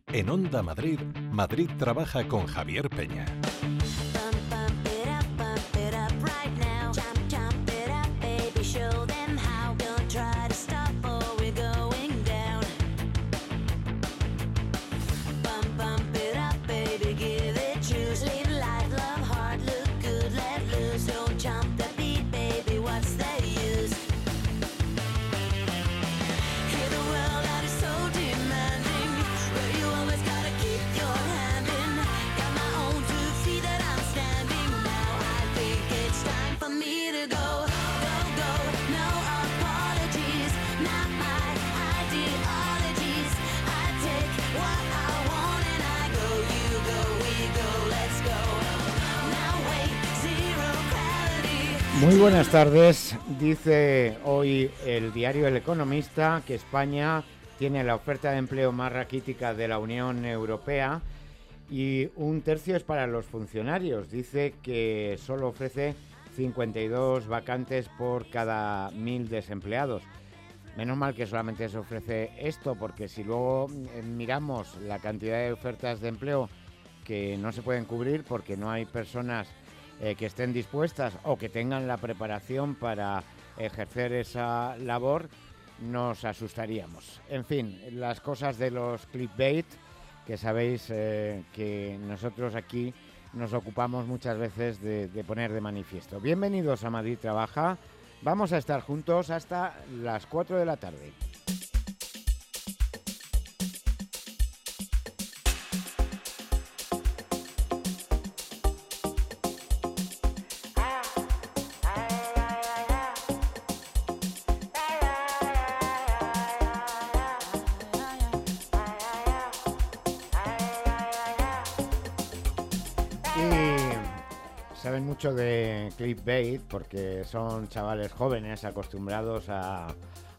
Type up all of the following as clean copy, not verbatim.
En Onda Madrid, Madrid trabaja con Javier Peña. Muy buenas tardes. Dice hoy el diario El Economista que España tiene la oferta de empleo más raquítica de la Unión Europea y un tercio es para los funcionarios. Dice que solo ofrece 52 vacantes por cada 1.000 desempleados. Menos mal que solamente se ofrece esto, porque si luego miramos la cantidad de ofertas de empleo que no se pueden cubrir porque no hay personas que estén dispuestas o que tengan la preparación para ejercer esa labor, nos asustaríamos. En fin, las cosas de los clickbait, que sabéis que nosotros aquí nos ocupamos muchas veces de poner de manifiesto. Bienvenidos a Madrid Trabaja. Vamos a estar juntos hasta las 4 de la tarde. Saben mucho de clickbait porque son chavales jóvenes acostumbrados a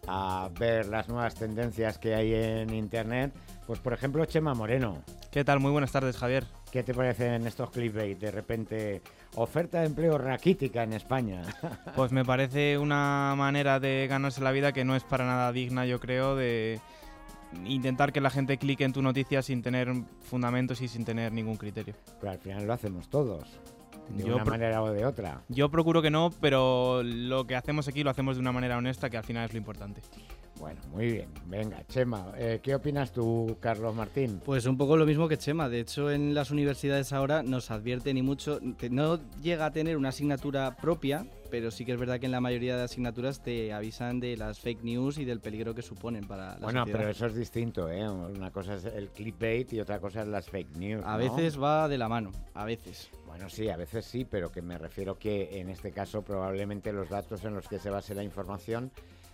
ver las nuevas tendencias que hay en internet. Pues por ejemplo, Chema Moreno. ¿Qué tal? Muy buenas tardes, Javier. ¿Qué te parecen estos clickbait? De repente, oferta de empleo raquítica en España. Pues me parece una manera de ganarse la vida que no es para nada digna, yo creo, de intentar que la gente clique en tu noticia sin tener fundamentos y sin tener ningún criterio. Pero al final lo hacemos todos. De una manera o de otra. Yo procuro que no, pero lo que hacemos aquí lo hacemos de una manera honesta, que al final es lo importante. Bueno, muy bien. Venga, Chema, ¿qué opinas tú, Carlos Martín? Pues un poco lo mismo que Chema. De hecho, en las universidades ahora nos advierten y mucho. No llega a tener una asignatura propia, pero sí que es verdad que en la mayoría de asignaturas te avisan de las fake news y del peligro que suponen para la sociedad. Pero eso es distinto, ¿eh? Una cosa es el clickbait y otra cosa es las fake news, A veces va de la mano, a veces. Bueno, sí, a veces sí, pero que me refiero que en este caso probablemente los datos en los que se base la información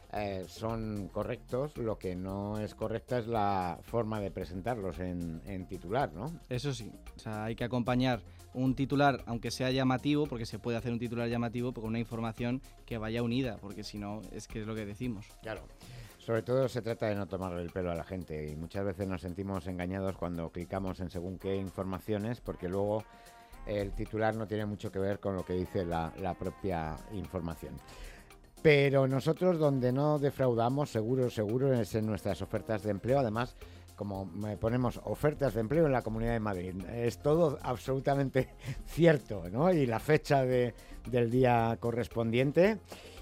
son correctos. Lo que no es correcta es la forma de presentarlos en titular, ¿no? Eso sí, o sea, hay que acompañar un titular, aunque sea llamativo, porque se puede hacer un titular llamativo, con una información que vaya unida, porque si no, es que es lo que decimos. Claro. Sobre todo se trata de no tomarle el pelo a la gente y muchas veces nos sentimos engañados cuando clicamos en según qué informaciones, porque luego el titular no tiene mucho que ver con lo que dice la propia información. Pero nosotros donde no defraudamos, seguro, es en nuestras ofertas de empleo. Además, como ponemos ofertas de empleo en la Comunidad de Madrid, es todo absolutamente cierto, ¿no? Y la fecha del día correspondiente.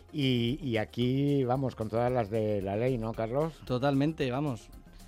Y aquí vamos con todas las de la ley, ¿no, Carlos? Totalmente, vamos.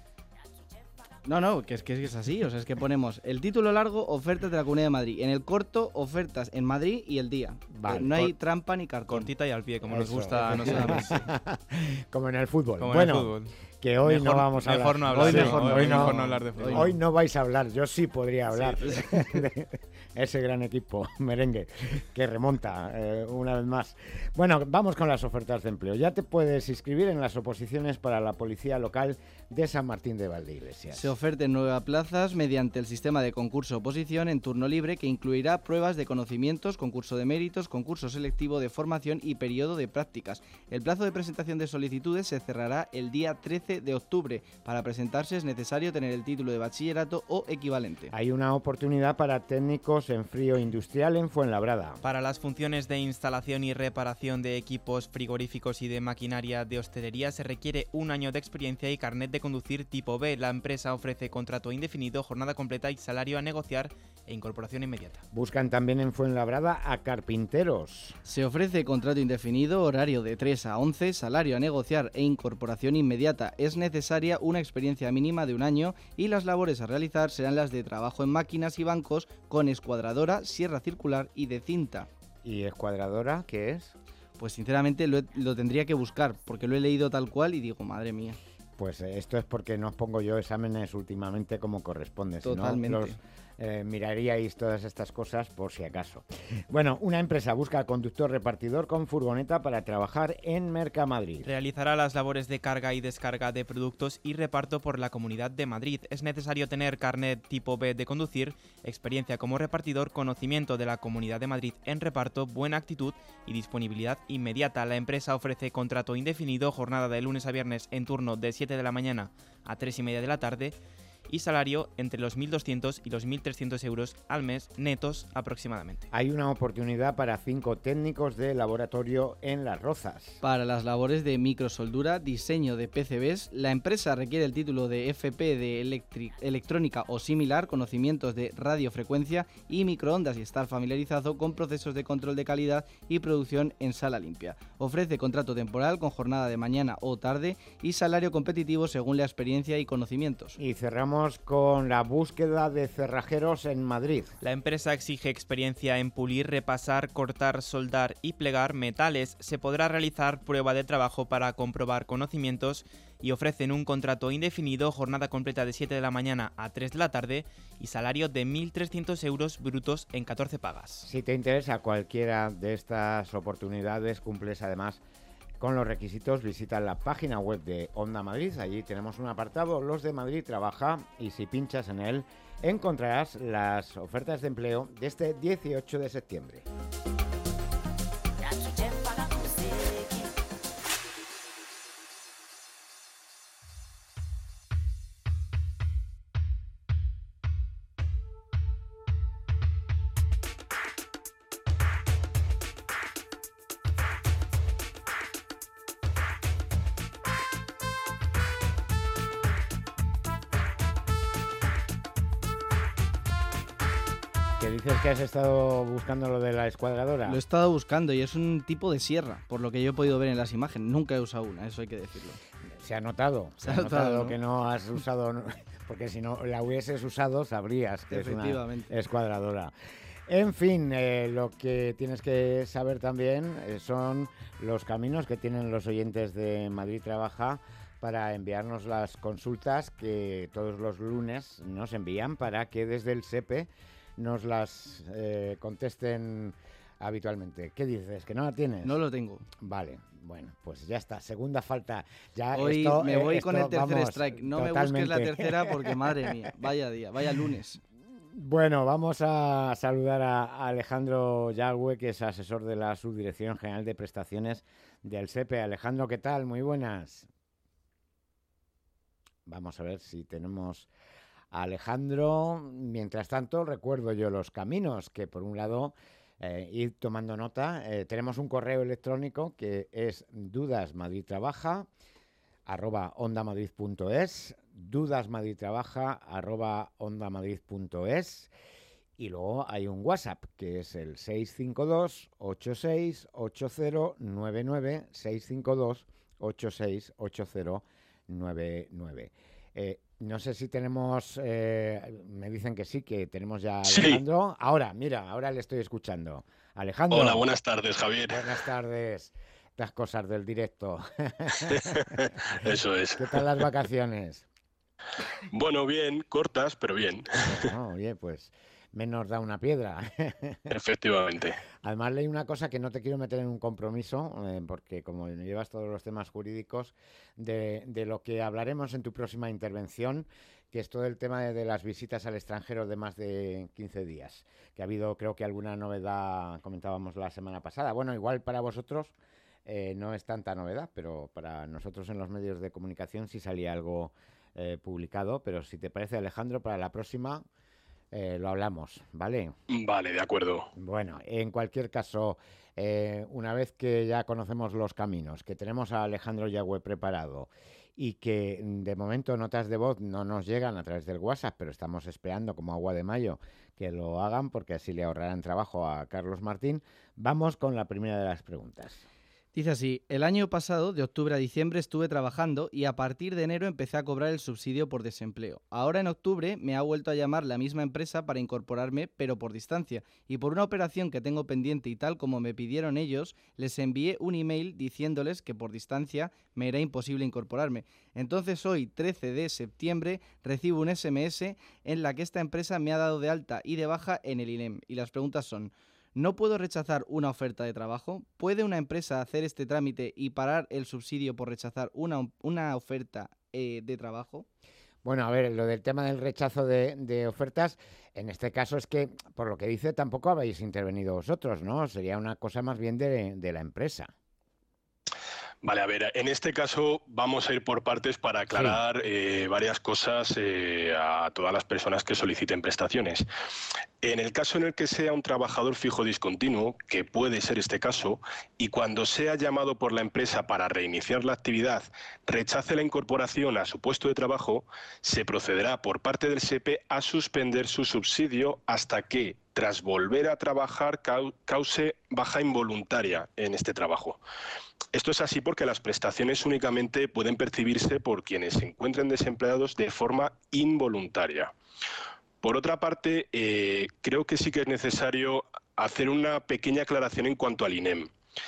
No, que es así, o sea, es que ponemos el título largo, ofertas de la Comunidad de Madrid, en el corto, ofertas en Madrid y el día. Vale, no hay trampa ni cartón. Cortita y al pie, como nos gusta a nosotros. Como en el fútbol. Como en el fútbol. Que hoy no vamos a hablar. Mejor no hablar. Hoy no hablar de fútbol. Hoy no vais a hablar, yo sí podría hablar de ese gran equipo merengue que remonta una vez más. Bueno, vamos con las ofertas de empleo. Ya te puedes inscribir en las oposiciones para la Policía Local de San Martín de Valdeiglesias. Se oferten 9 plazas mediante el sistema de concurso-oposición en turno libre, que incluirá pruebas de conocimientos, concurso de méritos, concurso selectivo de formación y periodo de prácticas. El plazo de presentación de solicitudes se cerrará el día 13 13 de octubre. Para presentarse es necesario tener el título de bachillerato o equivalente. Hay una oportunidad para técnicos en frío industrial en Fuenlabrada. Para las funciones de instalación y reparación de equipos frigoríficos y de maquinaria de hostelería se requiere 1 año de experiencia y carnet de conducir tipo B. La empresa ofrece contrato indefinido, jornada completa y salario a negociar e incorporación inmediata. Buscan también en Fuenlabrada a carpinteros. Se ofrece contrato indefinido, horario de 3 a 11, salario a negociar e incorporación inmediata. Es necesaria una experiencia mínima de 1 año y las labores a realizar serán las de trabajo en máquinas y bancos con escuadradora, sierra circular y de cinta. ¿Y escuadradora qué es? Pues sinceramente lo tendría que buscar porque lo he leído tal cual y digo, madre mía. Pues esto es porque no os pongo yo exámenes últimamente como corresponde. Totalmente. Si no, miraríais todas estas cosas por si acaso. Bueno, una empresa busca conductor repartidor con furgoneta para trabajar en Mercamadrid. Realizará las labores de carga y descarga de productos y reparto por la Comunidad de Madrid. Es necesario tener carnet tipo B de conducir, experiencia como repartidor, conocimiento de la Comunidad de Madrid en reparto, buena actitud y disponibilidad inmediata. La empresa ofrece contrato indefinido, jornada de lunes a viernes en turno de 7 de la mañana a 3:30 de la tarde y salario entre los 1.200 y los 1.300 euros al mes netos aproximadamente. Hay una oportunidad para 5 técnicos de laboratorio en Las Rozas. Para las labores de microsoldura, diseño de PCBs, la empresa requiere el título de FP de electrónica o similar, conocimientos de radiofrecuencia y microondas y estar familiarizado con procesos de control de calidad y producción en sala limpia. Ofrece contrato temporal con jornada de mañana o tarde y salario competitivo según la experiencia y conocimientos. Y cerramos con la búsqueda de cerrajeros en Madrid. La empresa exige experiencia en pulir, repasar, cortar, soldar y plegar metales. Se podrá realizar prueba de trabajo para comprobar conocimientos y ofrecen un contrato indefinido, jornada completa de 7 de la mañana a 3 de la tarde y salario de 1.300 euros brutos en 14 pagas. Si te interesa cualquiera de estas oportunidades, cumples además con los requisitos, visita la página web de Onda Madrid. Allí tenemos un apartado, Los de Madrid Trabaja, y si pinchas en él encontrarás las ofertas de empleo de este 18 de septiembre. ¿Qué dices que has estado buscando lo de la escuadradora? Lo he estado buscando y es un tipo de sierra, por lo que yo he podido ver en las imágenes. Nunca he usado una, eso hay que decirlo. Se ha notado, ¿no? Que no has usado, porque si no la hubieses usado sabrías que es una escuadradora. En fin, lo que tienes que saber también son los caminos que tienen los oyentes de Madrid Trabaja para enviarnos las consultas que todos los lunes nos envían para que desde el SEPE nos las contesten habitualmente. ¿Qué dices? ¿Que no la tienes? No lo tengo. Vale, bueno, pues ya está. Segunda falta. Ya hoy esto, me voy con el tercer vamos, strike. No totalmente. me busques la tercera porque, madre mía, vaya día, vaya lunes. Bueno, vamos a saludar a Alejandro Yagüe, que es asesor de la Subdirección General de Prestaciones del SEPE. Alejandro, ¿qué tal? Muy buenas. Vamos a ver si tenemos a Alejandro. Mientras tanto, recuerdo yo los caminos, que por un lado, ir tomando nota. Tenemos un correo electrónico que es dudasmadridtrabaja@ondamadrid.es, dudasmadridtrabaja@ondamadrid.es, y luego hay un WhatsApp que es el 652-868099, 652-868099. No sé si tenemos, me dicen que sí, que tenemos ya a Alejandro. Sí. Ahora le estoy escuchando. Alejandro. Hola, buenas tardes, Javier. Buenas tardes. Las cosas del directo. Eso es. ¿Qué tal las vacaciones? Bueno, bien, cortas, pero bien. Bueno, oye, pues menos da una piedra. Efectivamente. Además leí una cosa que no te quiero meter en un compromiso, porque como llevas todos los temas jurídicos, de lo que hablaremos en tu próxima intervención, que es todo el tema de las visitas al extranjero de más de 15 días, que ha habido, creo que alguna novedad, comentábamos la semana pasada. Bueno, igual para vosotros no es tanta novedad, pero para nosotros en los medios de comunicación sí salía algo publicado. Pero si te parece, Alejandro, para la próxima lo hablamos, ¿vale? Vale, de acuerdo. Bueno, en cualquier caso, una vez que ya conocemos los caminos, que tenemos a Alejandro Yagüe preparado y que de momento notas de voz no nos llegan a través del WhatsApp, pero estamos esperando como agua de mayo que lo hagan porque así le ahorrarán trabajo a Carlos Martín, vamos con la primera de las preguntas. Dice así: el año pasado, de octubre a diciembre, estuve trabajando y a partir de enero empecé a cobrar el subsidio por desempleo. Ahora en octubre me ha vuelto a llamar la misma empresa para incorporarme, pero por distancia. Y por una operación que tengo pendiente y tal como me pidieron ellos, les envié un email diciéndoles que por distancia me era imposible incorporarme. Entonces hoy, 13 de septiembre, recibo un SMS en la que esta empresa me ha dado de alta y de baja en el INEM. Y las preguntas son: ¿no puedo rechazar una oferta de trabajo? ¿Puede una empresa hacer este trámite y parar el subsidio por rechazar una oferta de trabajo? Bueno, a ver, lo del tema del rechazo de ofertas, en este caso es que, por lo que dice, tampoco habéis intervenido vosotros, ¿no? Sería una cosa más bien de la empresa. Vale, a ver, en este caso vamos a ir por partes para aclarar varias cosas a todas las personas que soliciten prestaciones. En el caso en el que sea un trabajador fijo discontinuo, que puede ser este caso, y cuando sea llamado por la empresa para reiniciar la actividad, rechace la incorporación a su puesto de trabajo, se procederá por parte del SEPE a suspender su subsidio hasta que, tras volver a trabajar, cause baja involuntaria en este trabajo. Esto es así porque las prestaciones únicamente pueden percibirse por quienes se encuentren desempleados de forma involuntaria. Por otra parte, creo que sí que es necesario hacer una pequeña aclaración en cuanto al INEM.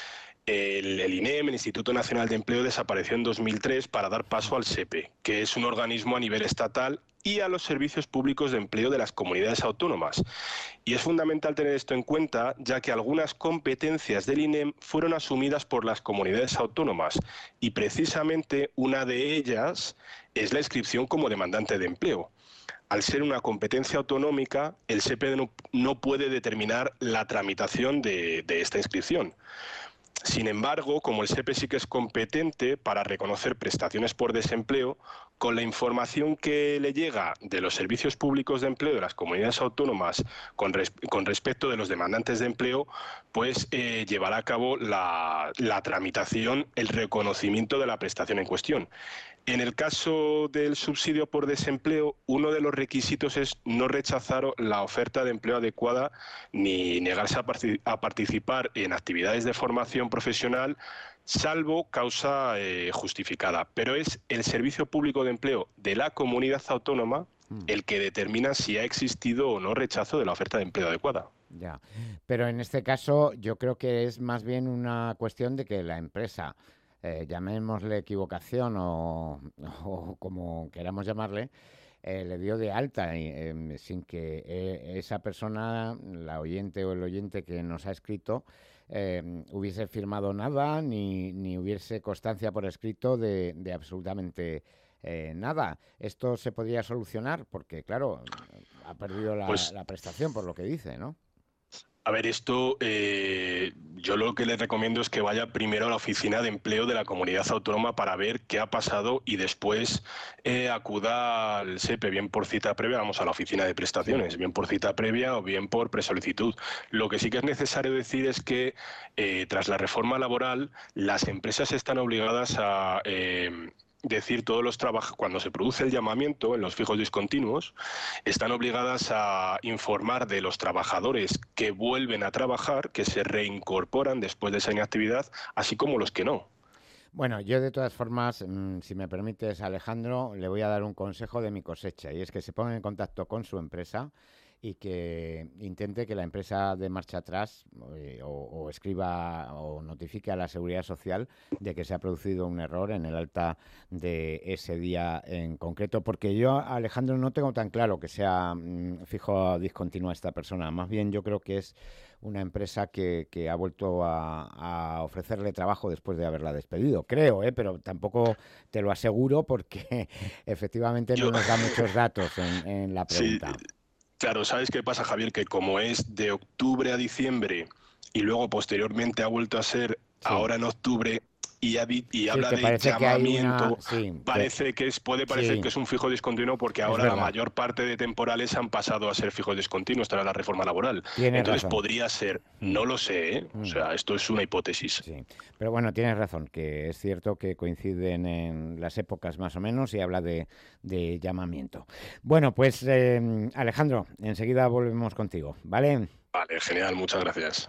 El INEM, el Instituto Nacional de Empleo, desapareció en 2003 para dar paso al SEPE, que es un organismo a nivel estatal, y a los servicios públicos de empleo de las comunidades autónomas. Y es fundamental tener esto en cuenta, ya que algunas competencias del INEM fueron asumidas por las comunidades autónomas, y precisamente una de ellas es la inscripción como demandante de empleo. Al ser una competencia autonómica, el SEPE no puede determinar la tramitación de esta inscripción. Sin embargo, como el SEPE sí que es competente para reconocer prestaciones por desempleo, con la información que le llega de los servicios públicos de empleo de las comunidades autónomas con respecto de los demandantes de empleo, pues llevará a cabo la tramitación, el reconocimiento de la prestación en cuestión. En el caso del subsidio por desempleo, uno de los requisitos es no rechazar la oferta de empleo adecuada ni negarse a participar en actividades de formación profesional, salvo causa justificada. Pero es el Servicio Público de Empleo de la comunidad autónoma el que determina si ha existido o no rechazo de la oferta de empleo adecuada. Ya, pero en este caso yo creo que es más bien una cuestión de que la empresa, llamémosle equivocación o como queramos llamarle, le dio de alta sin que esa persona, la oyente o el oyente que nos ha escrito, hubiese firmado nada ni hubiese constancia por escrito de absolutamente nada. Esto se podría solucionar porque, claro, ha perdido la prestación por lo que dice, ¿no? A ver, esto yo lo que les recomiendo es que vaya primero a la oficina de empleo de la comunidad autónoma para ver qué ha pasado y después acuda al SEPE, bien por cita previa, vamos a la oficina de prestaciones, bien por cita previa o bien por presolicitud. Lo que sí que es necesario decir es que tras la reforma laboral las empresas están obligadas a decir todos los trabajos, cuando se produce el llamamiento en los fijos discontinuos, están obligadas a informar de los trabajadores que vuelven a trabajar, que se reincorporan después de esa inactividad, así como los que no. Bueno, yo de todas formas, si me permites, Alejandro, le voy a dar un consejo de mi cosecha, y es que se ponga en contacto con su empresa y que intente que la empresa dé marcha atrás o escriba o notifique a la Seguridad Social de que se ha producido un error en el alta de ese día en concreto, porque yo, Alejandro, no tengo tan claro que sea fijo discontinua esta persona. Más bien yo creo que es una empresa que ha vuelto a ofrecerle trabajo después de haberla despedido. Creo, pero tampoco te lo aseguro porque efectivamente no nos da muchos datos en la pregunta. Sí. Claro, ¿sabes qué pasa, Javier? Que como es de octubre a diciembre y luego posteriormente ha vuelto a ser Sí, ahora en octubre y sí, habla que de parece que hay una... llamamiento, Sí, puede parecer que sí, es un fijo discontinuo porque es ahora la verdad, mayor parte de temporales han pasado a ser fijos discontinuos tras la reforma laboral. tienes Entonces razón. podría ser, Mm, no lo sé, ¿eh? O mm. sea, esto es una hipótesis. Sí, pero bueno, tienes razón, que es cierto que coinciden en las épocas más o menos y habla de llamamiento. Bueno, pues Alejandro, enseguida volvemos contigo, ¿vale? Vale, genial, muchas gracias.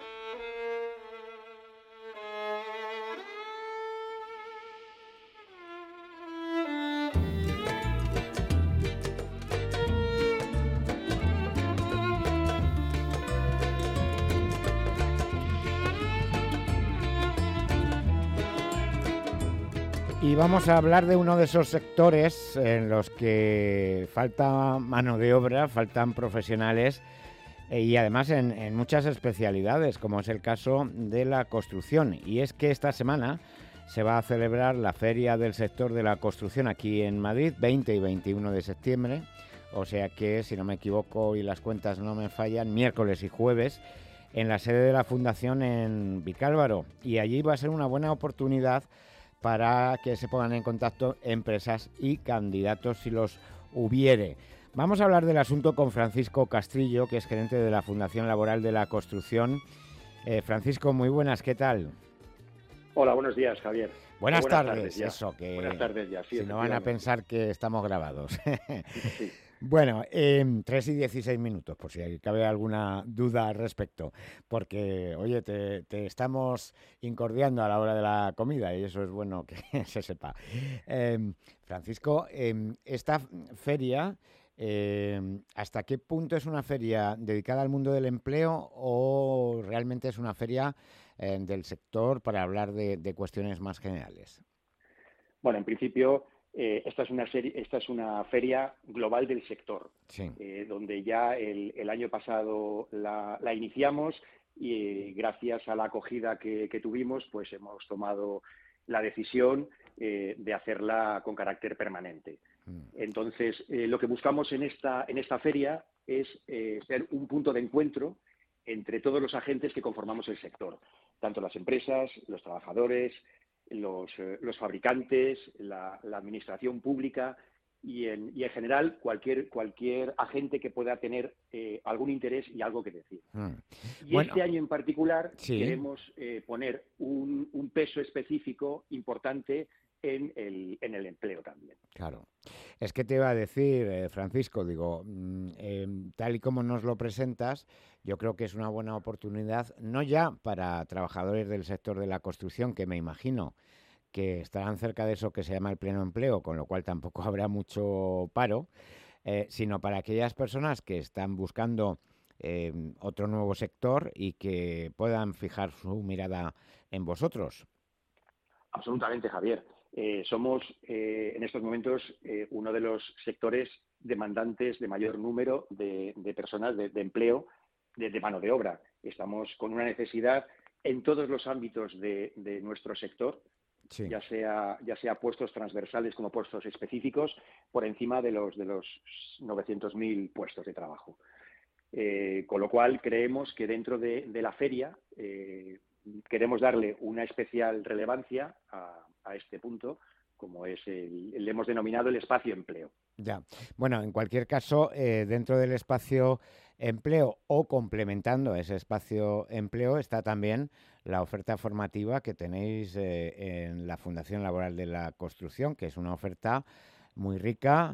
Y vamos a hablar de uno de esos sectores en los que falta mano de obra, faltan profesionales y además en muchas especialidades, como es el caso de la construcción. Y es que esta semana se va a celebrar la Feria del Sector de la Construcción aquí en Madrid, 20 y 21 de septiembre. O sea que, si no me equivoco y las cuentas no me fallan, miércoles y jueves en la sede de la Fundación en Vicálvaro. Y allí va a ser una buena oportunidad para que se pongan en contacto empresas y candidatos si los hubiere. Vamos a hablar del asunto con Francisco Castrillo, que es gerente de la Fundación Laboral de la Construcción. Francisco, muy buenas, ¿qué tal? Hola, buenos días, Javier. Buenas tardes, tardes ya. eso, que Buenas tardes ya, sí, si no van a efectivamente. pensar que estamos grabados. Sí. Bueno, 3 y 16 minutos, por si cabe alguna duda al respecto, porque, oye, te estamos incordiando a la hora de la comida y eso es bueno que se sepa. Francisco, esta feria, ¿hasta qué punto es una feria dedicada al mundo del empleo o realmente es una feria del sector para hablar de cuestiones más generales? Bueno, en principio, esta es una feria global del sector, Sí. donde ya el año pasado la iniciamos y gracias a la acogida que tuvimos, pues hemos tomado la decisión de hacerla con carácter permanente. Mm. Entonces, lo que buscamos en esta feria es ser un punto de encuentro entre todos los agentes que conformamos el sector, tanto las empresas, los trabajadores, los fabricantes, la administración pública y en general cualquier agente que pueda tener algún interés y algo que decir. Mm. Y Bueno, este año en particular sí. queremos poner un peso específico importante en el empleo también. Claro. Es que te iba a decir, Francisco, digo, tal y como nos lo presentas, yo creo que es una buena oportunidad, no ya para trabajadores del sector de la construcción, que me imagino que estarán cerca de eso que se llama el pleno empleo, con lo cual tampoco habrá mucho paro, sino para aquellas personas que están buscando otro nuevo sector y que puedan fijar su mirada en vosotros. Absolutamente, Javier. Somos en estos momentos uno de los sectores demandantes de mayor número de personas de empleo, de mano de obra. Estamos con una necesidad en todos los ámbitos de nuestro sector, Sí. ya sea puestos transversales como puestos específicos, por encima de los 900.000 puestos de trabajo. Con lo cual, creemos que dentro de la feria queremos darle una especial relevancia a este punto, como es le hemos denominado el espacio empleo. Ya. Bueno, en cualquier caso, dentro del espacio empleo o complementando ese espacio empleo está también la oferta formativa que tenéis en la Fundación Laboral de la Construcción, que es una oferta muy rica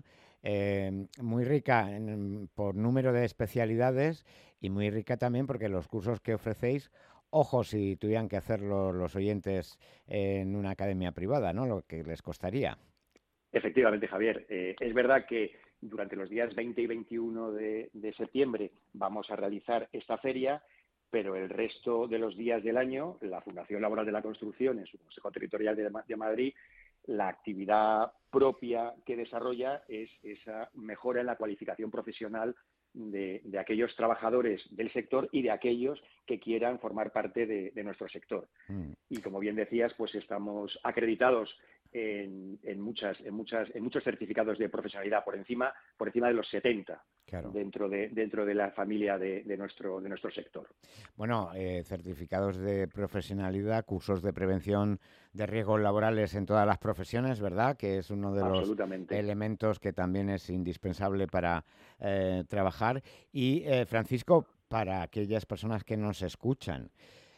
por número de especialidades y muy rica también porque los cursos que ofrecéis, ojo si tuvieran que hacerlo los oyentes en una academia privada, ¿no? Lo que les costaría. Efectivamente, Javier. Es verdad que durante los días 20 y 21 de septiembre vamos a realizar esta feria, pero el resto de los días del año, la Fundación Laboral de la Construcción, en su Consejo Territorial de Madrid, la actividad propia que desarrolla es esa mejora en la cualificación profesional de aquellos trabajadores del sector y de aquellos que quieran formar parte de nuestro sector. Y como bien decías, pues estamos acreditados en muchos certificados de profesionalidad por encima de los 70. Claro. dentro de la familia de nuestro sector. Bueno, certificados de profesionalidad, cursos de prevención de riesgos laborales en todas las profesiones, ¿verdad? Que es uno de los elementos que también es indispensable para trabajar. Y, Francisco, para aquellas personas que nos escuchan,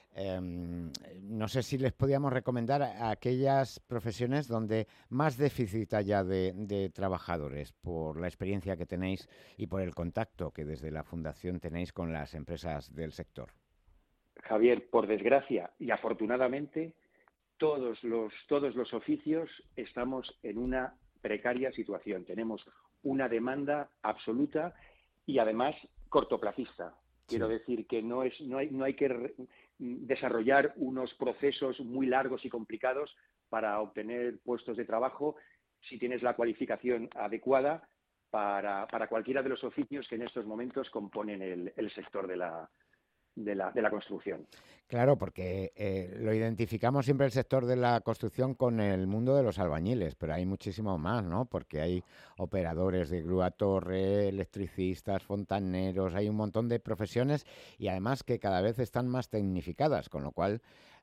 no sé si les podíamos recomendar a aquellas profesiones donde más déficit haya de trabajadores, por la experiencia que tenéis y por el contacto que desde la Fundación tenéis con las empresas del sector. Javier, por desgracia y afortunadamente, todos los oficios estamos en una precaria situación. Tenemos una demanda absoluta y además cortoplacista. Quiero decir que no hay que desarrollar unos procesos muy largos y complicados para obtener puestos de trabajo si tienes la cualificación adecuada para cualquiera de los oficios que en estos momentos componen el sector de la construcción. Claro, porque lo identificamos siempre el sector de la construcción con el mundo de los albañiles, pero hay muchísimo más, ¿no? Porque hay operadores de grúa torre, electricistas, fontaneros, hay un montón de profesiones y además que cada vez están más tecnificadas, con lo cual,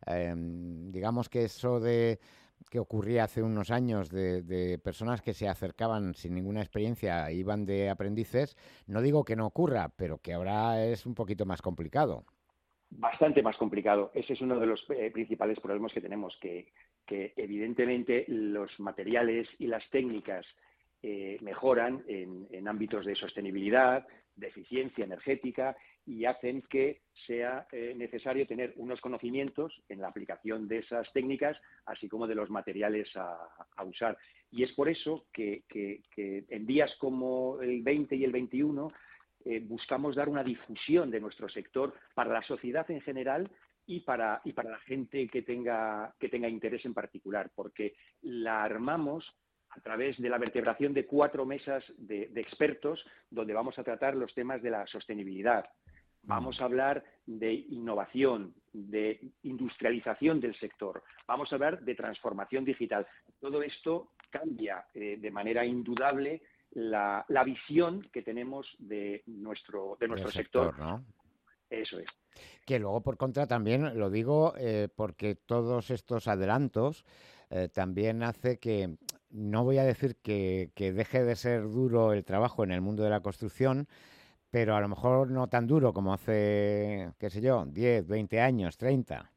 digamos que eso que ocurría hace unos años de personas que se acercaban sin ninguna experiencia, iban de aprendices, no digo que no ocurra, pero que ahora es un poquito más complicado. Bastante más complicado. Ese es uno de los principales problemas que tenemos, que evidentemente los materiales y las técnicas mejoran en ámbitos de sostenibilidad, de eficiencia energética y hacen que sea necesario tener unos conocimientos en la aplicación de esas técnicas, así como de los materiales a usar. Y es por eso que en días como el 20 y el 21 buscamos dar una difusión de nuestro sector para la sociedad en general y para la gente que tenga interés en particular, porque la armamos a través de la vertebración de 4 mesas de expertos donde vamos a tratar los temas de la sostenibilidad. Vamos a hablar de innovación, de industrialización del sector. Vamos a hablar de transformación digital. Todo esto cambia de manera indudable la visión que tenemos de nuestro sector, ¿no? Eso es. Que luego, por contra, también lo digo porque todos estos adelantos también hace que, no voy a decir que deje de ser duro el trabajo en el mundo de la construcción, pero a lo mejor no tan duro como hace, qué sé yo, 10, 20 años, 30.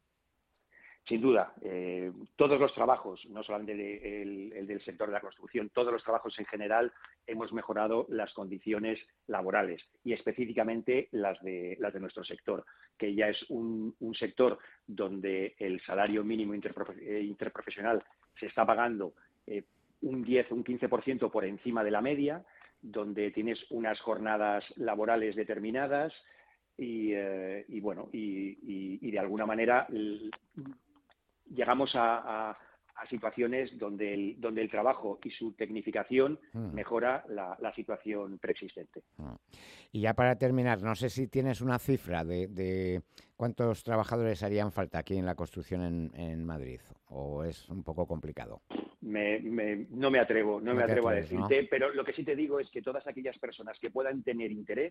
Sin duda, todos los trabajos, no solamente el del sector de la construcción, todos los trabajos en general hemos mejorado las condiciones laborales y específicamente las de nuestro sector, que ya es un sector donde el salario mínimo interprofesional se está pagando un 10 o un 15% por encima de la media, donde tienes unas jornadas laborales determinadas y de alguna manera llegamos a situaciones donde el trabajo y su tecnificación mejora la situación preexistente. Y ya para terminar, no sé si tienes una cifra de cuántos trabajadores harían falta aquí en la construcción en Madrid, o es un poco complicado. No me atrevo a decirte, ¿no? Pero lo que sí te digo es que todas aquellas personas que puedan tener interés,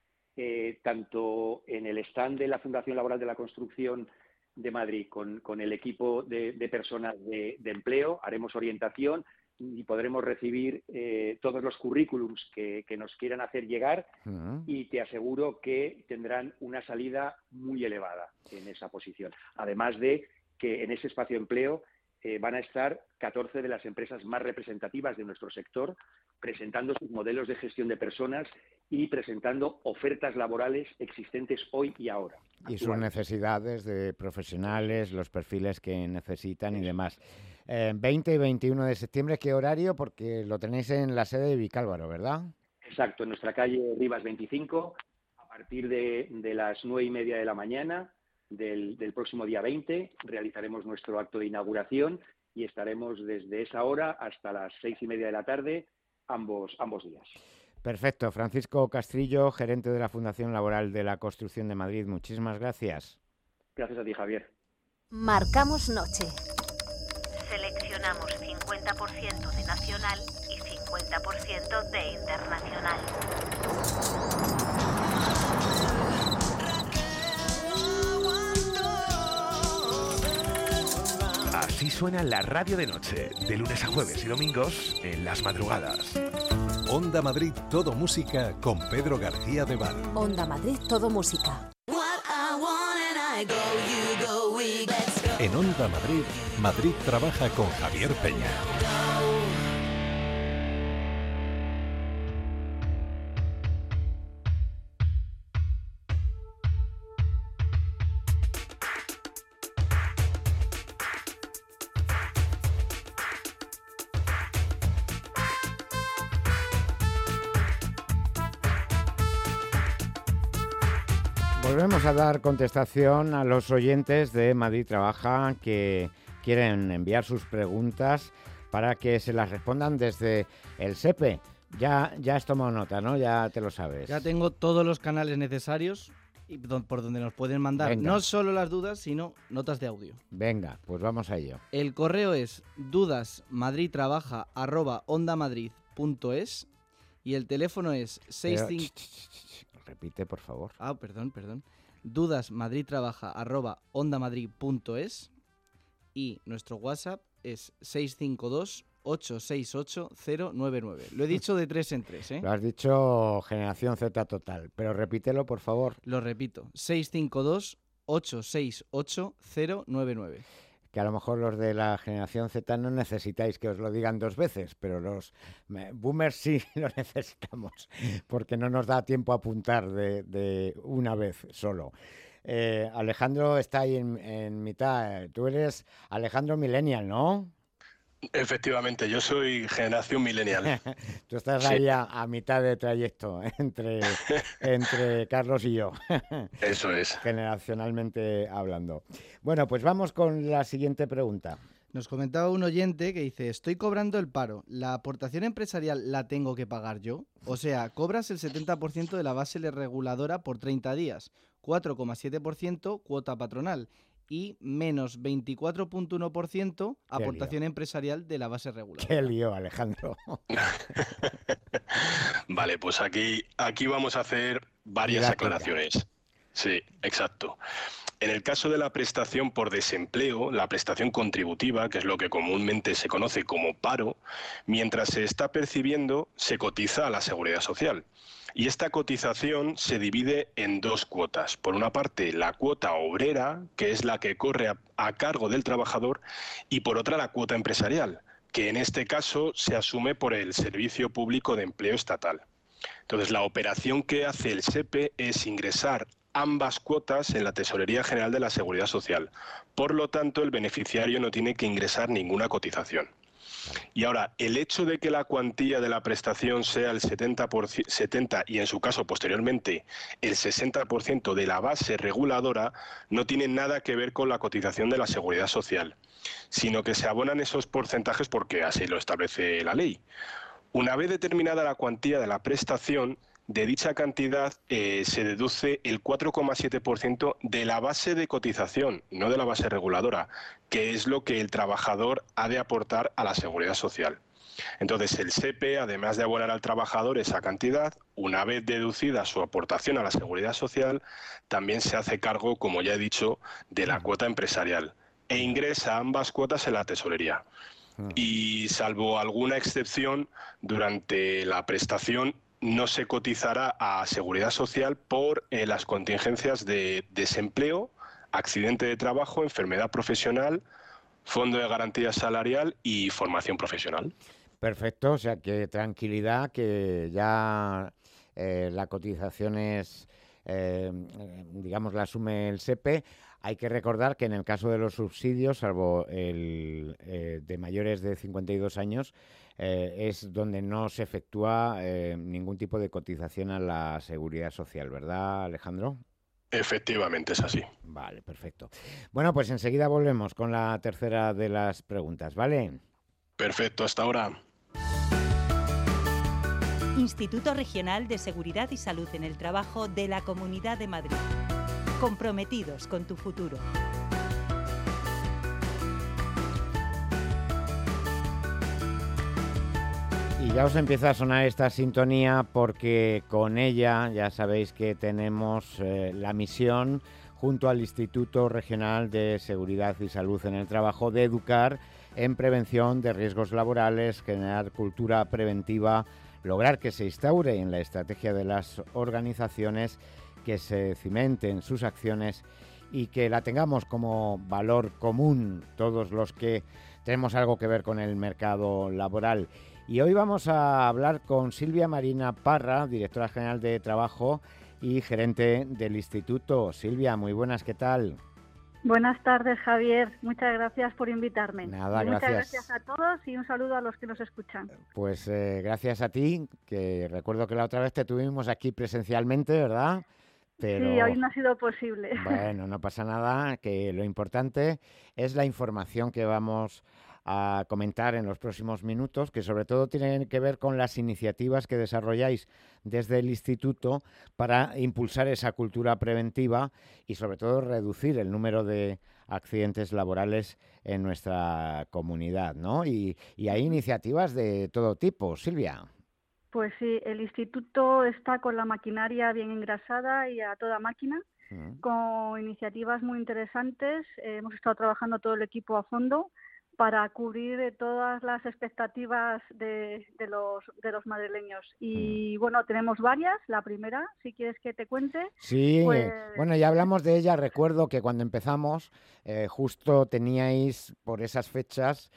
tanto en el stand de la Fundación Laboral de la Construcción de Madrid con el equipo de personas de empleo, haremos orientación y podremos recibir todos los currículums que nos quieran hacer llegar y te aseguro que tendrán una salida muy elevada en esa posición. Además de que en ese espacio de empleo van a estar 14 de las empresas más representativas de nuestro sector presentando sus modelos de gestión de personas y presentando ofertas laborales existentes hoy y ahora. Y sus necesidades de profesionales, los perfiles que necesitan y demás. 20 y 21 de septiembre, ¿qué horario? Porque lo tenéis en la sede de Vicálvaro, ¿verdad? Exacto, en nuestra calle Rivas 25, a partir de las 9:30 de la mañana del próximo día 20, realizaremos nuestro acto de inauguración y estaremos desde esa hora hasta las 6:30 de la tarde, ambos días. Perfecto. Francisco Castrillo, gerente de la Fundación Laboral de la Construcción de Madrid. Muchísimas gracias. Gracias a ti, Javier. Marcamos noche. Seleccionamos 50% de nacional y 50% de internacional. suena la radio de noche, de lunes a jueves y domingos en las madrugadas. Onda Madrid Todo Música con Pedro García de Val. Onda Madrid Todo Música. En Onda Madrid, Madrid trabaja con Javier Peña. Volvemos a dar contestación a los oyentes de Madrid Trabaja que quieren enviar sus preguntas para que se las respondan desde el SEPE. Ya has tomado nota, ¿no? Ya te lo sabes. Ya tengo todos los canales necesarios por donde nos pueden mandar no solo las dudas, sino notas de audio. Venga, pues vamos a ello. El correo es dudasmadridtrabaja@ondamadrid.es y el teléfono es 65... Repite, por favor. Perdón. dudasmadridtrabaja@ondamadrid.es y nuestro WhatsApp es 652-868-099. Lo he dicho de 3 en 3, ¿eh? Lo has dicho generación Z total, pero repítelo, por favor. Lo repito, 652-868-099. Que a lo mejor los de la generación Z no necesitáis que os lo digan 2 veces, pero los boomers sí lo necesitamos, porque no nos da tiempo a apuntar de una vez solo. Alejandro está ahí en mitad. Tú eres Alejandro Millennial, ¿no? Efectivamente, yo soy generación millennial. Tú estás ahí a mitad de trayecto entre Carlos y yo. Eso es. Generacionalmente hablando. Bueno, pues vamos con la siguiente pregunta. Nos comentaba un oyente que dice: estoy cobrando el paro, ¿la aportación empresarial la tengo que pagar yo? O sea, cobras el 70% de la base reguladora por 30 días, 4,7% cuota patronal y menos 24,1% aportación empresarial de la base reguladora. ¡Qué lío, Alejandro! Vale, pues aquí vamos a hacer varias aclaraciones. Sí, exacto. En el caso de la prestación por desempleo, la prestación contributiva, que es lo que comúnmente se conoce como paro, mientras se está percibiendo, se cotiza a la Seguridad Social. Y esta cotización se divide en 2 cuotas. Por una parte, la cuota obrera, que es la que corre a cargo del trabajador, y por otra, la cuota empresarial, que en este caso se asume por el Servicio Público de Empleo Estatal. Entonces, la operación que hace el SEPE es ingresar ambas cuotas en la Tesorería General de la Seguridad Social. Por lo tanto, el beneficiario no tiene que ingresar ninguna cotización. Y ahora, el hecho de que la cuantía de la prestación sea el 70% y en su caso posteriormente el 60% de la base reguladora no tiene nada que ver con la cotización de la Seguridad Social, sino que se abonan esos porcentajes porque así lo establece la ley. Una vez determinada la cuantía de la prestación, de dicha cantidad se deduce el 4,7% de la base de cotización, no de la base reguladora, que es lo que el trabajador ha de aportar a la Seguridad Social. Entonces, el SEPE, además de abonar al trabajador esa cantidad, una vez deducida su aportación a la Seguridad Social, también se hace cargo, como ya he dicho, de la cuota empresarial e ingresa ambas cuotas en la tesorería. Y salvo alguna excepción, durante la prestación no se cotizará a Seguridad Social por las contingencias de desempleo, accidente de trabajo, enfermedad profesional, fondo de garantía salarial y formación profesional. Perfecto, o sea que tranquilidad, que ya la cotización es, digamos, la asume el SEPE. Hay que recordar que en el caso de los subsidios, salvo el de mayores de 52 años, es donde no se efectúa ningún tipo de cotización a la Seguridad Social, ¿verdad, Alejandro? Efectivamente, es así. Vale, perfecto. Bueno, pues enseguida volvemos con la tercera de las preguntas, ¿vale? Perfecto, hasta ahora. Instituto Regional de Seguridad y Salud en el Trabajo de la Comunidad de Madrid. Comprometidos con tu futuro. Y ya os empieza a sonar esta sintonía porque con ella ya sabéis que tenemos la misión, junto al Instituto Regional de Seguridad y Salud en el Trabajo, de educar en prevención de riesgos laborales, generar cultura preventiva, lograr que se instaure en la estrategia de las organizaciones, que se cimenten sus acciones y que la tengamos como valor común todos los que tenemos algo que ver con el mercado laboral. Y hoy vamos a hablar con Silvia Marina Parra, directora general de Trabajo y gerente del Instituto. Silvia, muy buenas, ¿qué tal? Buenas tardes, Javier. Muchas gracias por invitarme. Nada, Muchas gracias a todos y un saludo a los que nos escuchan. Pues gracias a ti, que recuerdo que la otra vez te tuvimos aquí presencialmente, ¿verdad? Pero, sí, hoy no ha sido posible. Bueno, no pasa nada, que lo importante es la información que vamos a comentar en los próximos minutos, que sobre todo tienen que ver con las iniciativas que desarrolláis desde el Instituto para impulsar esa cultura preventiva y sobre todo reducir el número de accidentes laborales en nuestra comunidad, ¿no? Y hay iniciativas de todo tipo, Silvia. Pues sí, el Instituto está con la maquinaria bien engrasada y a toda máquina, con iniciativas muy interesantes. Hemos estado trabajando todo el equipo a fondo para cubrir todas las expectativas de los madrileños. Y bueno, tenemos varias. La primera, si quieres que te cuente. Sí, pues... bueno, ya hablamos de ella. Recuerdo que cuando empezamos, justo teníais por esas fechas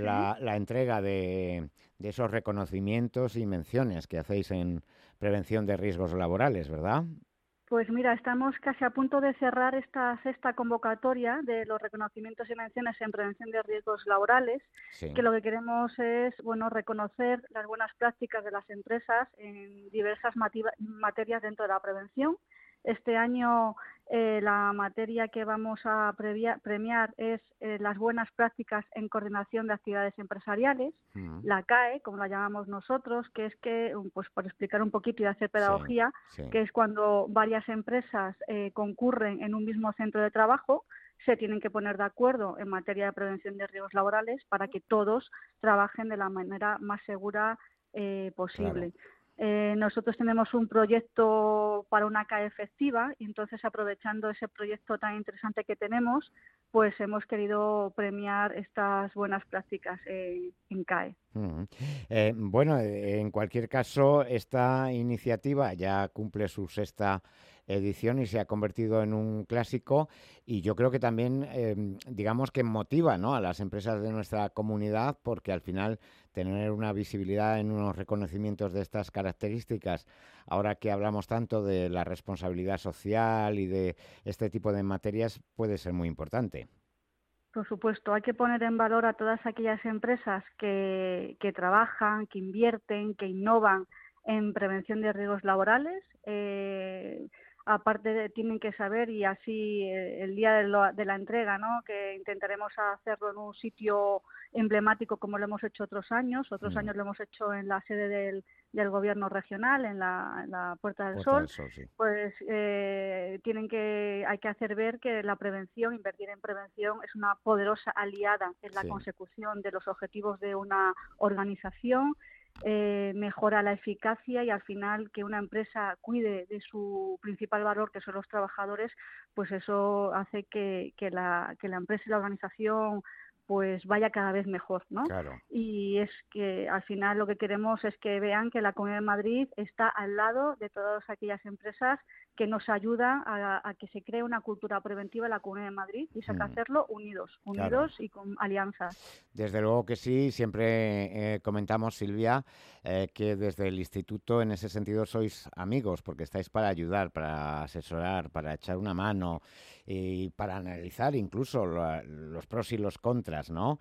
la entrega de esos reconocimientos y menciones que hacéis en prevención de riesgos laborales, ¿verdad? Pues mira, estamos casi a punto de cerrar esta sexta convocatoria de los reconocimientos y menciones en prevención de riesgos laborales, que lo que queremos es, bueno, reconocer las buenas prácticas de las empresas en diversas materias dentro de la prevención. Este año la materia que vamos a premiar es las buenas prácticas en coordinación de actividades empresariales, la CAE, como la llamamos nosotros, que es que, pues por explicar un poquito y hacer pedagogía, que es cuando varias empresas concurren en un mismo centro de trabajo, se tienen que poner de acuerdo en materia de prevención de riesgos laborales para que todos trabajen de la manera más segura posible. Claro. Nosotros tenemos un proyecto para una CAE efectiva y entonces, aprovechando ese proyecto tan interesante que tenemos, pues hemos querido premiar estas buenas prácticas en CAE. Bueno, en cualquier caso, esta iniciativa ya cumple su sexta edición y se ha convertido en un clásico, y yo creo que también, digamos que motiva, ¿no?, a las empresas de nuestra comunidad, porque al final tener una visibilidad en unos reconocimientos de estas características, ahora que hablamos tanto de la responsabilidad social y de este tipo de materias, puede ser muy importante. Por supuesto, hay que poner en valor a todas aquellas empresas que trabajan, que invierten, que innovan en prevención de riesgos laborales. Aparte tienen que saber, y así el día de la entrega, ¿no?, que intentaremos hacerlo en un sitio emblemático como lo hemos hecho otros años lo hemos hecho en la sede del gobierno regional, en la Puerta del Sol, sí. Pues hay que hacer ver que la prevención, invertir en prevención, es una poderosa aliada en la consecución de los objetivos de una organización. Mejora la eficacia, y al final que una empresa cuide de su principal valor, que son los trabajadores, pues eso hace que la empresa y la organización pues vaya cada vez mejor, ¿no? Claro. Y es que al final lo que queremos es que vean que la Comunidad de Madrid está al lado de todas aquellas empresas que nos ayudan a que se cree una cultura preventiva en la Comunidad de Madrid, y hay que hacerlo unidos claro. Y con alianzas. Desde luego que sí. Siempre comentamos, Silvia, que desde el Instituto en ese sentido sois amigos, porque estáis para ayudar, para asesorar, para echar una mano y para analizar incluso los pros y los contras, ¿no?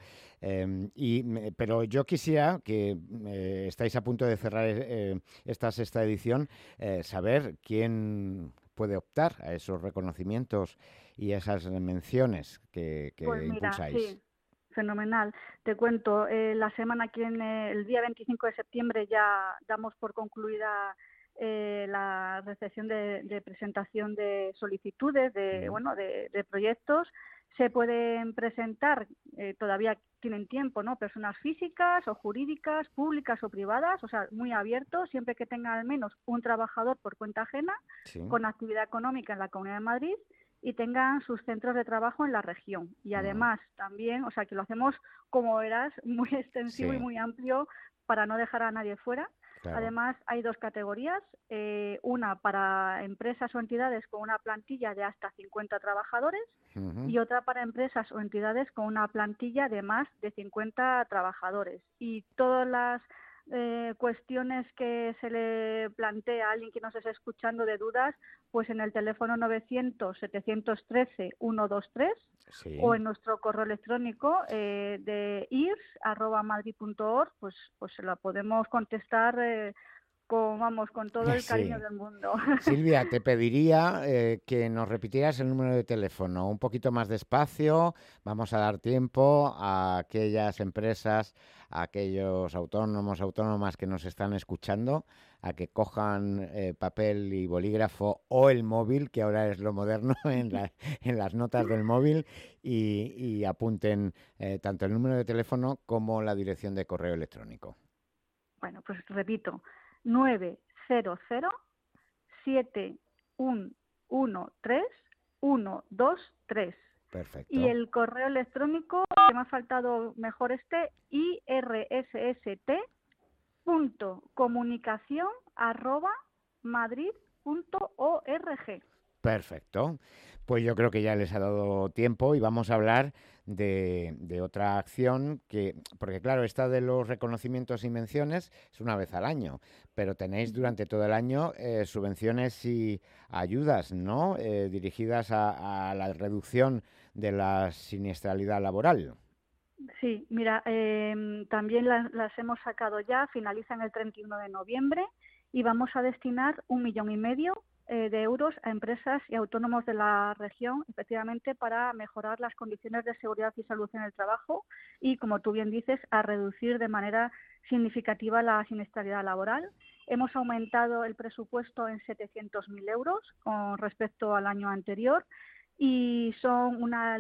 Pero yo quisiera, que estáis a punto de cerrar esta sexta edición, saber quién puede optar a esos reconocimientos y esas menciones que pues mira, impulsáis. Sí. Fenomenal. Te cuento, la semana que viene, el día 25 de septiembre, ya damos por concluida la recepción de presentación de solicitudes, de proyectos. Se pueden presentar, todavía tienen tiempo, ¿no?, personas físicas o jurídicas, públicas o privadas, o sea, muy abierto, siempre que tenga al menos un trabajador por cuenta ajena, con actividad económica en la Comunidad de Madrid. y tengan sus centros de trabajo en la región. Y además también, o sea, que lo hacemos, como verás, muy extensivo y muy amplio para no dejar a nadie fuera. Claro. Además, hay 2 categorías, una para empresas o entidades con una plantilla de hasta 50 trabajadores y otra para empresas o entidades con una plantilla de más de 50 trabajadores. Y todas las cuestiones que se le plantea a alguien que nos esté escuchando de dudas, pues en el teléfono 900-713-123 o en nuestro correo electrónico de irs@madrid.org, pues se la podemos contestar con todo el cariño del mundo. Silvia, te pediría que nos repitieras el número de teléfono un poquito más despacio. Vamos a dar tiempo a aquellas empresas, a aquellos autónomas que nos están escuchando, a que cojan papel y bolígrafo o el móvil, que ahora es lo moderno en las notas del móvil, y apunten tanto el número de teléfono como la dirección de correo electrónico. Bueno, pues repito, 900-713-123. Perfecto. Y el correo electrónico, que me ha faltado mejor irsst.comunicación@madrid.org. Perfecto. Pues yo creo que ya les ha dado tiempo y vamos a hablar de otra acción porque claro, esta de los reconocimientos y menciones es una vez al año, pero tenéis durante todo el año subvenciones y ayudas, ¿no? Dirigidas a la reducción de la siniestralidad laboral. Sí, mira, también las hemos sacado ya, finalizan el 31 de noviembre y vamos a destinar 1,5 millones de euros a empresas y autónomos de la región, efectivamente, para mejorar las condiciones de seguridad y salud en el trabajo y, como tú bien dices, a reducir de manera significativa la siniestralidad laboral. Hemos aumentado el presupuesto en 700.000 euros con respecto al año anterior y son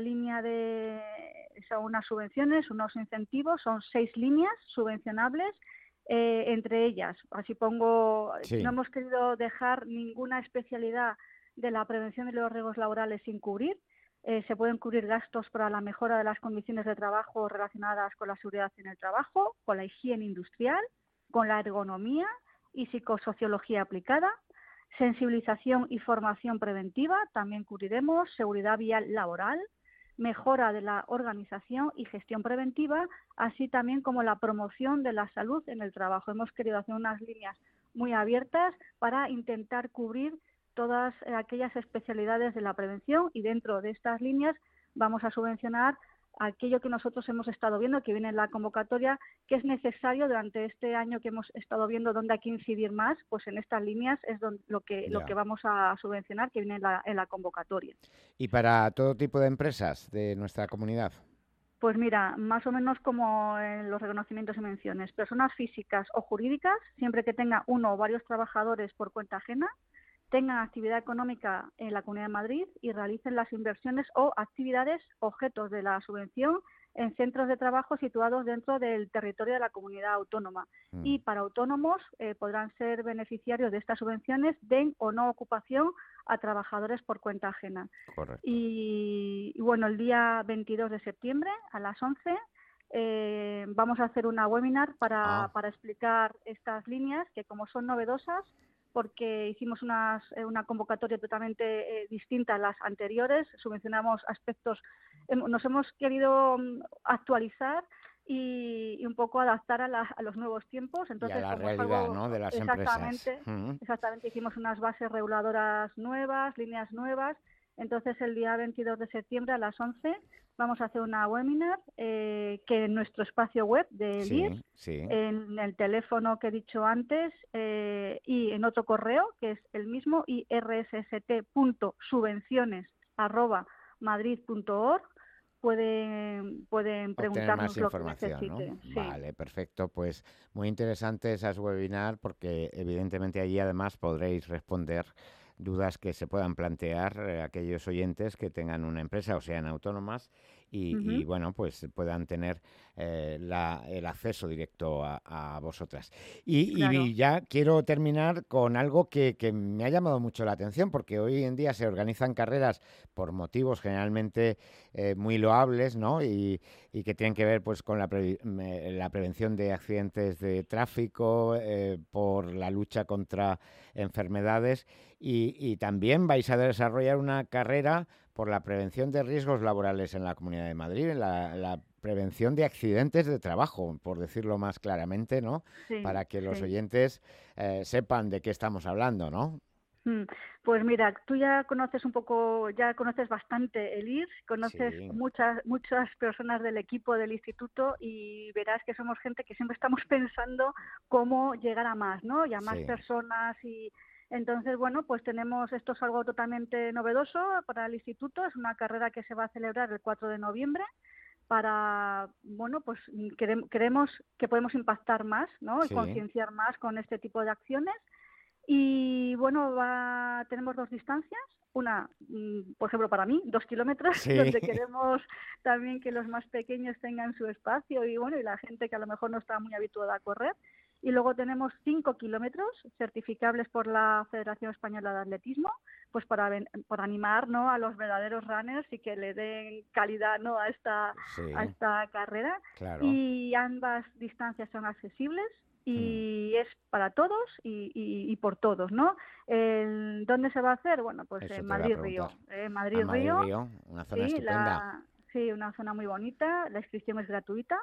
son unas subvenciones, unos incentivos, son 6 líneas subvencionables. Entre ellas, así pongo, no hemos querido dejar ninguna especialidad de la prevención de los riesgos laborales sin cubrir. Se pueden cubrir gastos para la mejora de las condiciones de trabajo relacionadas con la seguridad en el trabajo, con la higiene industrial, con la ergonomía y psicosociología aplicada. Sensibilización y formación preventiva, también cubriremos seguridad vial laboral, mejora de la organización y gestión preventiva, así también como la promoción de la salud en el trabajo. Hemos querido hacer unas líneas muy abiertas para intentar cubrir todas aquellas especialidades de la prevención y dentro de estas líneas vamos a subvencionar aquello que nosotros hemos estado viendo, que viene en la convocatoria, que es necesario durante este año que hemos estado viendo dónde hay que incidir más, pues en estas líneas es lo que vamos a subvencionar, que viene en la convocatoria. ¿Y para todo tipo de empresas de nuestra comunidad? Pues mira, más o menos como en los reconocimientos y menciones, personas físicas o jurídicas, siempre que tenga uno o varios trabajadores por cuenta ajena, tengan actividad económica en la Comunidad de Madrid y realicen las inversiones o actividades objetos de la subvención en centros de trabajo situados dentro del territorio de la comunidad autónoma. Y para autónomos podrán ser beneficiarios de estas subvenciones, den o no ocupación a trabajadores por cuenta ajena. Correcto. Y bueno, el día 22 de septiembre a las 11 vamos a hacer una webinar para explicar estas líneas que, como son novedosas, porque hicimos una convocatoria totalmente distinta a las anteriores, subvencionamos aspectos, nos hemos querido actualizar y un poco adaptar a los nuevos tiempos. Entonces, y a la realidad, ¿no?, de las empresas. Exactamente, hicimos unas bases reguladoras nuevas, líneas nuevas. Entonces, el día 22 de septiembre a las 11 vamos a hacer una webinar que en nuestro espacio web de LIR, en el teléfono que he dicho antes y en otro correo, que es el mismo, irsst.subvenciones@madrid.org, pueden preguntarnos lo que necesiten. ¿No? Vale, perfecto. Pues muy interesante esas webinars porque evidentemente allí además podréis responder dudas que se puedan plantear aquellos oyentes que tengan una empresa o sean autónomas y bueno, pues puedan tener el acceso directo a vosotras. Y ya quiero terminar con algo que me ha llamado mucho la atención, porque hoy en día se organizan carreras por motivos generalmente muy loables, ¿no? Y que tienen que ver pues con la prevención de accidentes de tráfico, por la lucha contra enfermedades, y también vais a desarrollar una carrera por la prevención de riesgos laborales en la Comunidad de Madrid, en la prevención de accidentes de trabajo, por decirlo más claramente, ¿no? Sí, para que los oyentes sepan de qué estamos hablando, ¿no? Pues mira, tú ya conoces un poco, ya conoces bastante el IRS, conoces muchas personas del equipo del instituto y verás que somos gente que siempre estamos pensando cómo llegar a más, ¿no? Y a más personas y entonces, bueno, pues esto es algo totalmente novedoso para el instituto, es una carrera que se va a celebrar el 4 de noviembre para, bueno, pues queremos que podemos impactar más, ¿no? Y concienciar más con este tipo de acciones. Y bueno, tenemos 2 distancias, una, por ejemplo, para mí, 2 kilómetros, donde queremos también que los más pequeños tengan su espacio y bueno, y la gente que a lo mejor no está muy habituada a correr. Y luego tenemos 5 kilómetros certificables por la Federación Española de Atletismo, pues para animar, ¿no?, a los verdaderos runners y que le den calidad, ¿no?, a esta carrera. Claro. Y ambas distancias son accesibles. Y es para todos y por todos, ¿no? ¿Dónde se va a hacer? Bueno, pues en Madrid-Río. Madrid-Río, una zona estupenda. Sí, una zona muy bonita, la inscripción es gratuita.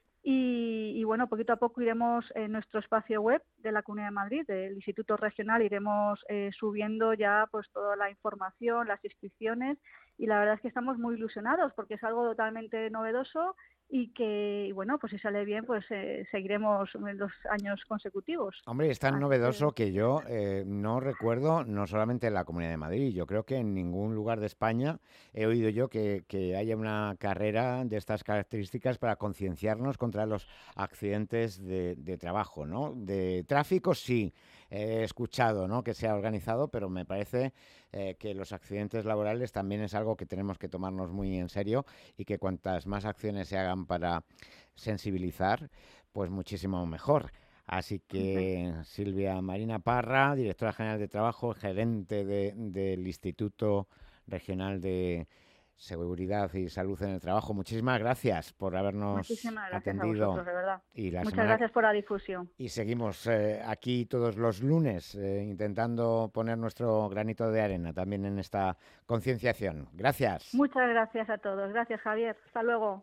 Y bueno, poquito a poco iremos en nuestro espacio web de la Comunidad de Madrid, del Instituto Regional, iremos subiendo ya pues toda la información, las inscripciones, y la verdad es que estamos muy ilusionados porque es algo totalmente novedoso y que, bueno, pues si sale bien, pues seguiremos en los años consecutivos. Hombre, es tan novedoso que yo no recuerdo, no solamente en la Comunidad de Madrid, yo creo que en ningún lugar de España he oído yo que haya una carrera de estas características para concienciarnos contra los accidentes de trabajo, ¿no? De tráfico sí, he escuchado, ¿no?, que se ha organizado, pero me parece que los accidentes laborales también es algo que tenemos que tomarnos muy en serio y que cuantas más acciones se hagan para sensibilizar, pues muchísimo mejor. Así que Silvia Marina Parra, directora general de Trabajo, gerente del Instituto Regional de Seguridad y Salud en el Trabajo, muchísimas gracias por habernos atendido. A vosotros, de verdad. Y muchas gracias por la difusión. Y seguimos aquí todos los lunes intentando poner nuestro granito de arena también en esta concienciación. Gracias. Muchas gracias a todos. Gracias, Javier. Hasta luego.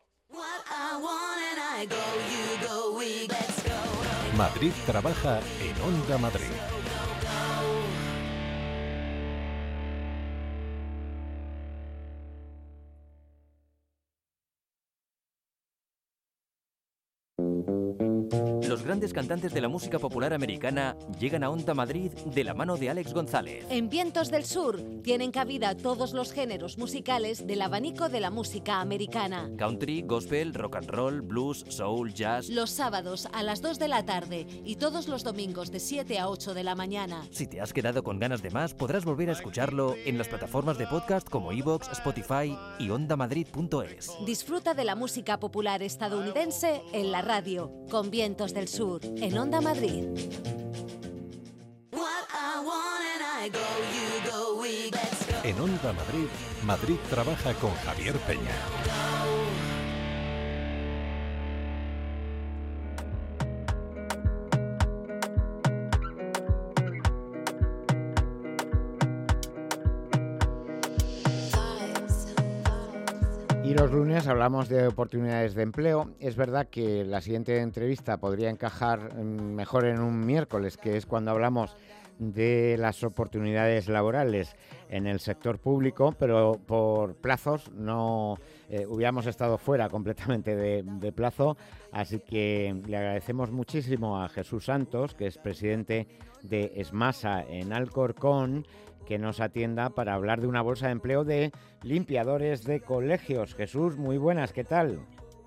Madrid trabaja en Onda Madrid. Los grandes cantantes de la música popular americana llegan a Onda Madrid de la mano de Alex González. En Vientos del Sur tienen cabida todos los géneros musicales del abanico de la música americana. Country, gospel, rock and roll, blues, soul, jazz. Los sábados a las 2 de la tarde y todos los domingos de 7 a 8 de la mañana. Si te has quedado con ganas de más, podrás volver a escucharlo en las plataformas de podcast como iVoox, Spotify y ondamadrid.es. Disfruta de la música popular estadounidense en la radio, con Vientos del Sur, en Onda Madrid. En Onda Madrid, Madrid trabaja con Javier Peña. Y los lunes hablamos de oportunidades de empleo. Es verdad que la siguiente entrevista podría encajar mejor en un miércoles, que es cuando hablamos de las oportunidades laborales en el sector público, pero por plazos no hubiéramos estado fuera completamente de plazo, así que le agradecemos muchísimo a Jesús Santos, que es presidente de Esmasa en Alcorcón, que nos atienda para hablar de una bolsa de empleo de limpiadores de colegios. Jesús, muy buenas, ¿qué tal?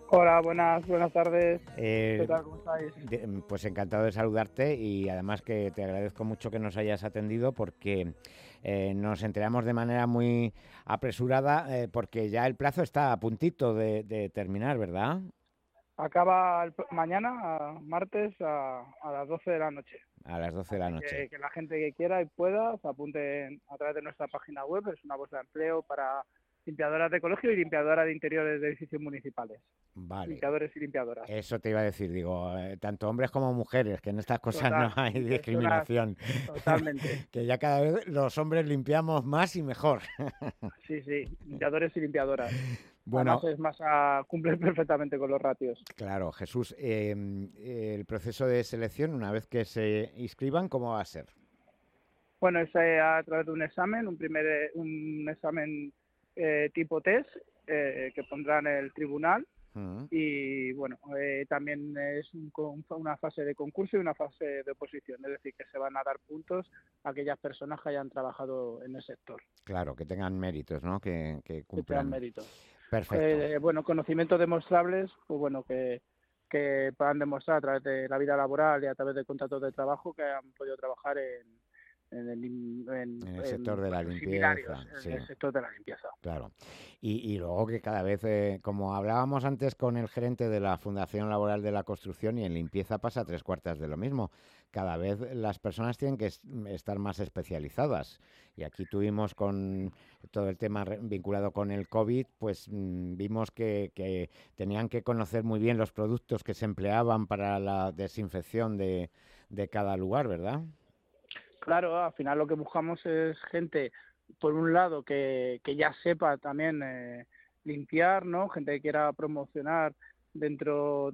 Hola, buenas tardes. ¿Qué tal? ¿Cómo estáis? Pues encantado de saludarte y además que te agradezco mucho que nos hayas atendido porque nos enteramos de manera muy apresurada porque ya el plazo está a puntito de terminar, ¿verdad? Acaba mañana, martes, a las 12 de la noche. A las 12 de la noche. Que la gente que quiera y pueda se apunte a través de nuestra página web. Es una bolsa de empleo para limpiadoras de colegio y limpiadoras de interiores de edificios municipales. Vale. Limpiadores y limpiadoras. Eso te iba a decir, digo, tanto hombres como mujeres, que en estas cosas no hay discriminación. Totalmente. Que ya cada vez los hombres limpiamos más y mejor. Sí, limpiadores y limpiadoras. Bueno, además cumple perfectamente con los ratios. Claro, Jesús, el proceso de selección, una vez que se inscriban, ¿cómo va a ser? Bueno, es a través de un examen, un examen tipo test que pondrán el tribunal. Y bueno, también es una fase de concurso y una fase de oposición, es decir, que se van a dar puntos a aquellas personas que hayan trabajado en el sector. Claro, que tengan méritos, ¿no? Que cumplan. Que tengan méritos. Perfecto. Bueno, conocimientos demostrables, pues bueno, que puedan demostrar a través de la vida laboral y a través de contratos de trabajo que han podido trabajar en el sector de la limpieza. En el sector de la limpieza. Claro. Y luego que cada vez, como hablábamos antes con el gerente de la Fundación Laboral de la Construcción, y en limpieza pasa 3/4 de lo mismo. Cada vez las personas tienen que estar más especializadas. Y aquí tuvimos con todo el tema vinculado con el COVID, pues vimos que tenían que conocer muy bien los productos que se empleaban para la desinfección de cada lugar, ¿verdad? Claro, al final lo que buscamos es gente, por un lado, que ya sepa también limpiar, ¿no? Gente que quiera promocionar dentro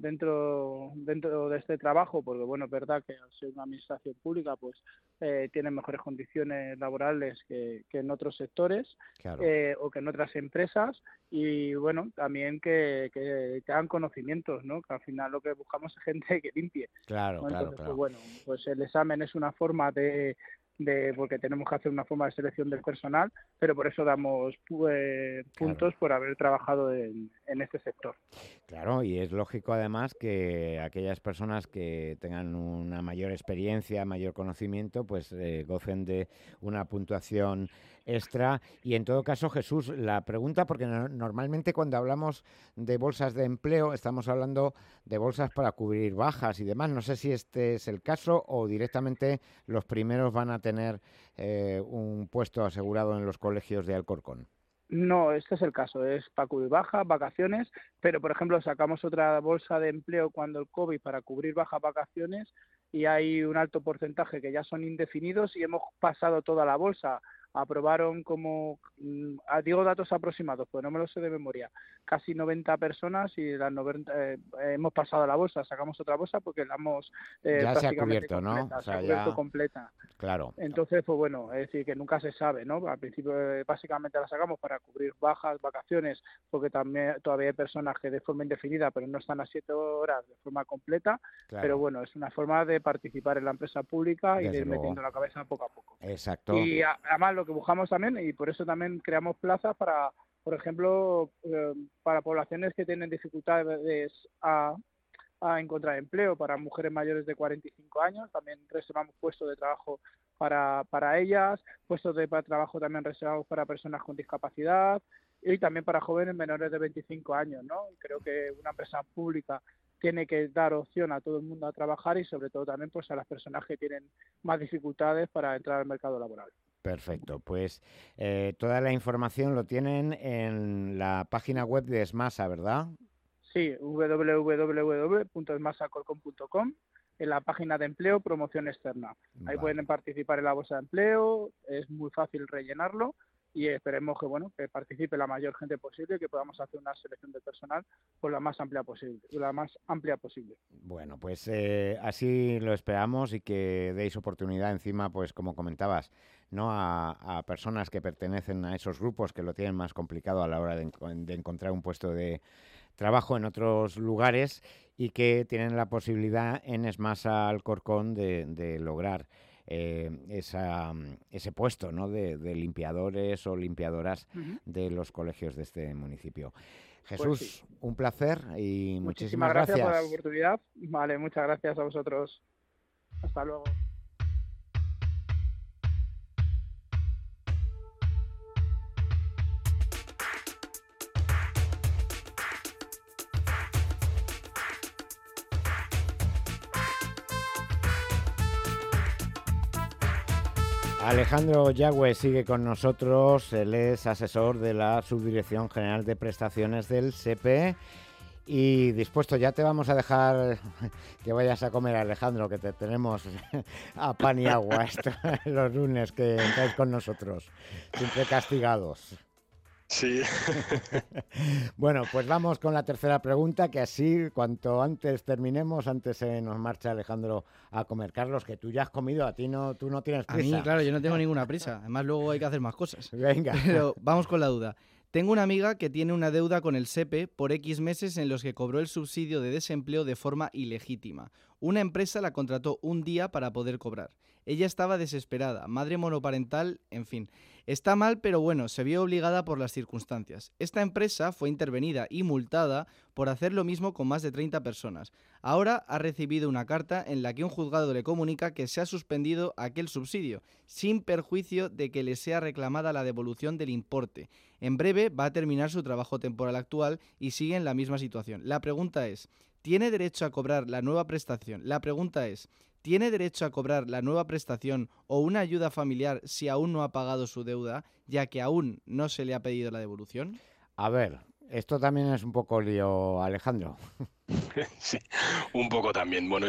de este trabajo, porque bueno, es verdad que al ser una administración pública, pues tienen mejores condiciones laborales que en otros sectores, claro. O que en otras empresas, y bueno, también que hagan conocimientos, ¿no? Que al final lo que buscamos es gente que limpie. Claro, ¿no? Entonces, claro. Pues bueno, pues el examen es una forma porque tenemos que hacer una forma de selección del personal, pero por eso damos puntos por haber trabajado en este sector. Claro, y es lógico además que aquellas personas que tengan una mayor experiencia, mayor conocimiento, pues gocen de una puntuación extra. Y en todo caso, Jesús, la pregunta, porque normalmente cuando hablamos de bolsas de empleo estamos hablando de bolsas para cubrir bajas y demás. No sé si este es el caso o directamente los primeros van a tener un puesto asegurado en los colegios de Alcorcón. No, este es el caso, es para cubrir bajas, vacaciones, pero por ejemplo sacamos otra bolsa de empleo cuando el COVID para cubrir bajas, vacaciones, y hay un alto porcentaje que ya son indefinidos y hemos pasado toda la bolsa. Aprobaron digo datos aproximados, pues no me lo sé de memoria, casi 90 personas y las 90 hemos pasado la bolsa, sacamos otra bolsa porque la hemos ya se ha cubierto, completa, ¿no? O sea, se ha cubierto completa. Claro. Entonces, pues bueno, es decir, que nunca se sabe, ¿no? Al principio básicamente la sacamos para cubrir bajas, vacaciones, porque también todavía hay personas que de forma indefinida, pero no están a 7 horas de forma completa, claro. Pero bueno, es una forma de participar en la empresa pública y de ir metiendo la cabeza poco a poco. Exacto. Y además lo que buscamos también, y por eso también creamos plazas para, por ejemplo, para poblaciones que tienen dificultades a encontrar empleo, para mujeres mayores de 45 años, también reservamos puestos de trabajo para ellas, puestos de trabajo también reservados para personas con discapacidad y también para jóvenes menores de 25 años, ¿no? Creo que una empresa pública tiene que dar opción a todo el mundo a trabajar y sobre todo también pues a las personas que tienen más dificultades para entrar al mercado laboral. Perfecto, pues toda la información lo tienen en la página web de Esmasa, ¿verdad? Sí, www.esmasacorcom.com, en la página de empleo, promoción externa. Ahí pueden participar en la bolsa de empleo, es muy fácil rellenarlo y esperemos que participe la mayor gente posible y que podamos hacer una selección de personal por la más amplia posible. Bueno, pues así lo esperamos y que deis oportunidad encima, pues como comentabas, ¿no? a personas que pertenecen a esos grupos que lo tienen más complicado a la hora de encontrar un puesto de trabajo en otros lugares y que tienen la posibilidad en Esmasa Alcorcón de lograr ese puesto, ¿no? de limpiadores o limpiadoras de los colegios de este municipio. Jesús, Pues sí. un placer y Muchísimas gracias por la oportunidad. Vale, muchas gracias a vosotros. Hasta luego. Alejandro Yagüe sigue con nosotros, él es asesor de la Subdirección General de Prestaciones del SEPE y dispuesto, ya te vamos a dejar que vayas a comer, Alejandro, que te tenemos a pan y agua los lunes que estáis con nosotros, siempre castigados. Sí. Bueno, pues vamos con la tercera pregunta, que así cuanto antes terminemos, antes se nos marcha Alejandro a comer. Carlos, que tú ya has comido, tú no tienes prisa. A mí, claro, yo no tengo ninguna prisa. Además, luego hay que hacer más cosas. Venga. Pero vamos con la duda. Tengo una amiga que tiene una deuda con el SEPE por X meses en los que cobró el subsidio de desempleo de forma ilegítima. Una empresa la contrató un día para poder cobrar. Ella estaba desesperada, madre monoparental, en fin. Está mal, pero bueno, se vio obligada por las circunstancias. Esta empresa fue intervenida y multada por hacer lo mismo con más de 30 personas. Ahora ha recibido una carta en la que un juzgado le comunica que se ha suspendido aquel subsidio, sin perjuicio de que le sea reclamada la devolución del importe. En breve va a terminar su trabajo temporal actual y sigue en la misma situación. La pregunta es, ¿tiene derecho a cobrar la nueva prestación? ¿Tiene derecho a cobrar la nueva prestación o una ayuda familiar si aún no ha pagado su deuda, ya que aún no se le ha pedido la devolución? A ver, esto también es un poco lío, Alejandro. Sí, un poco también. Bueno,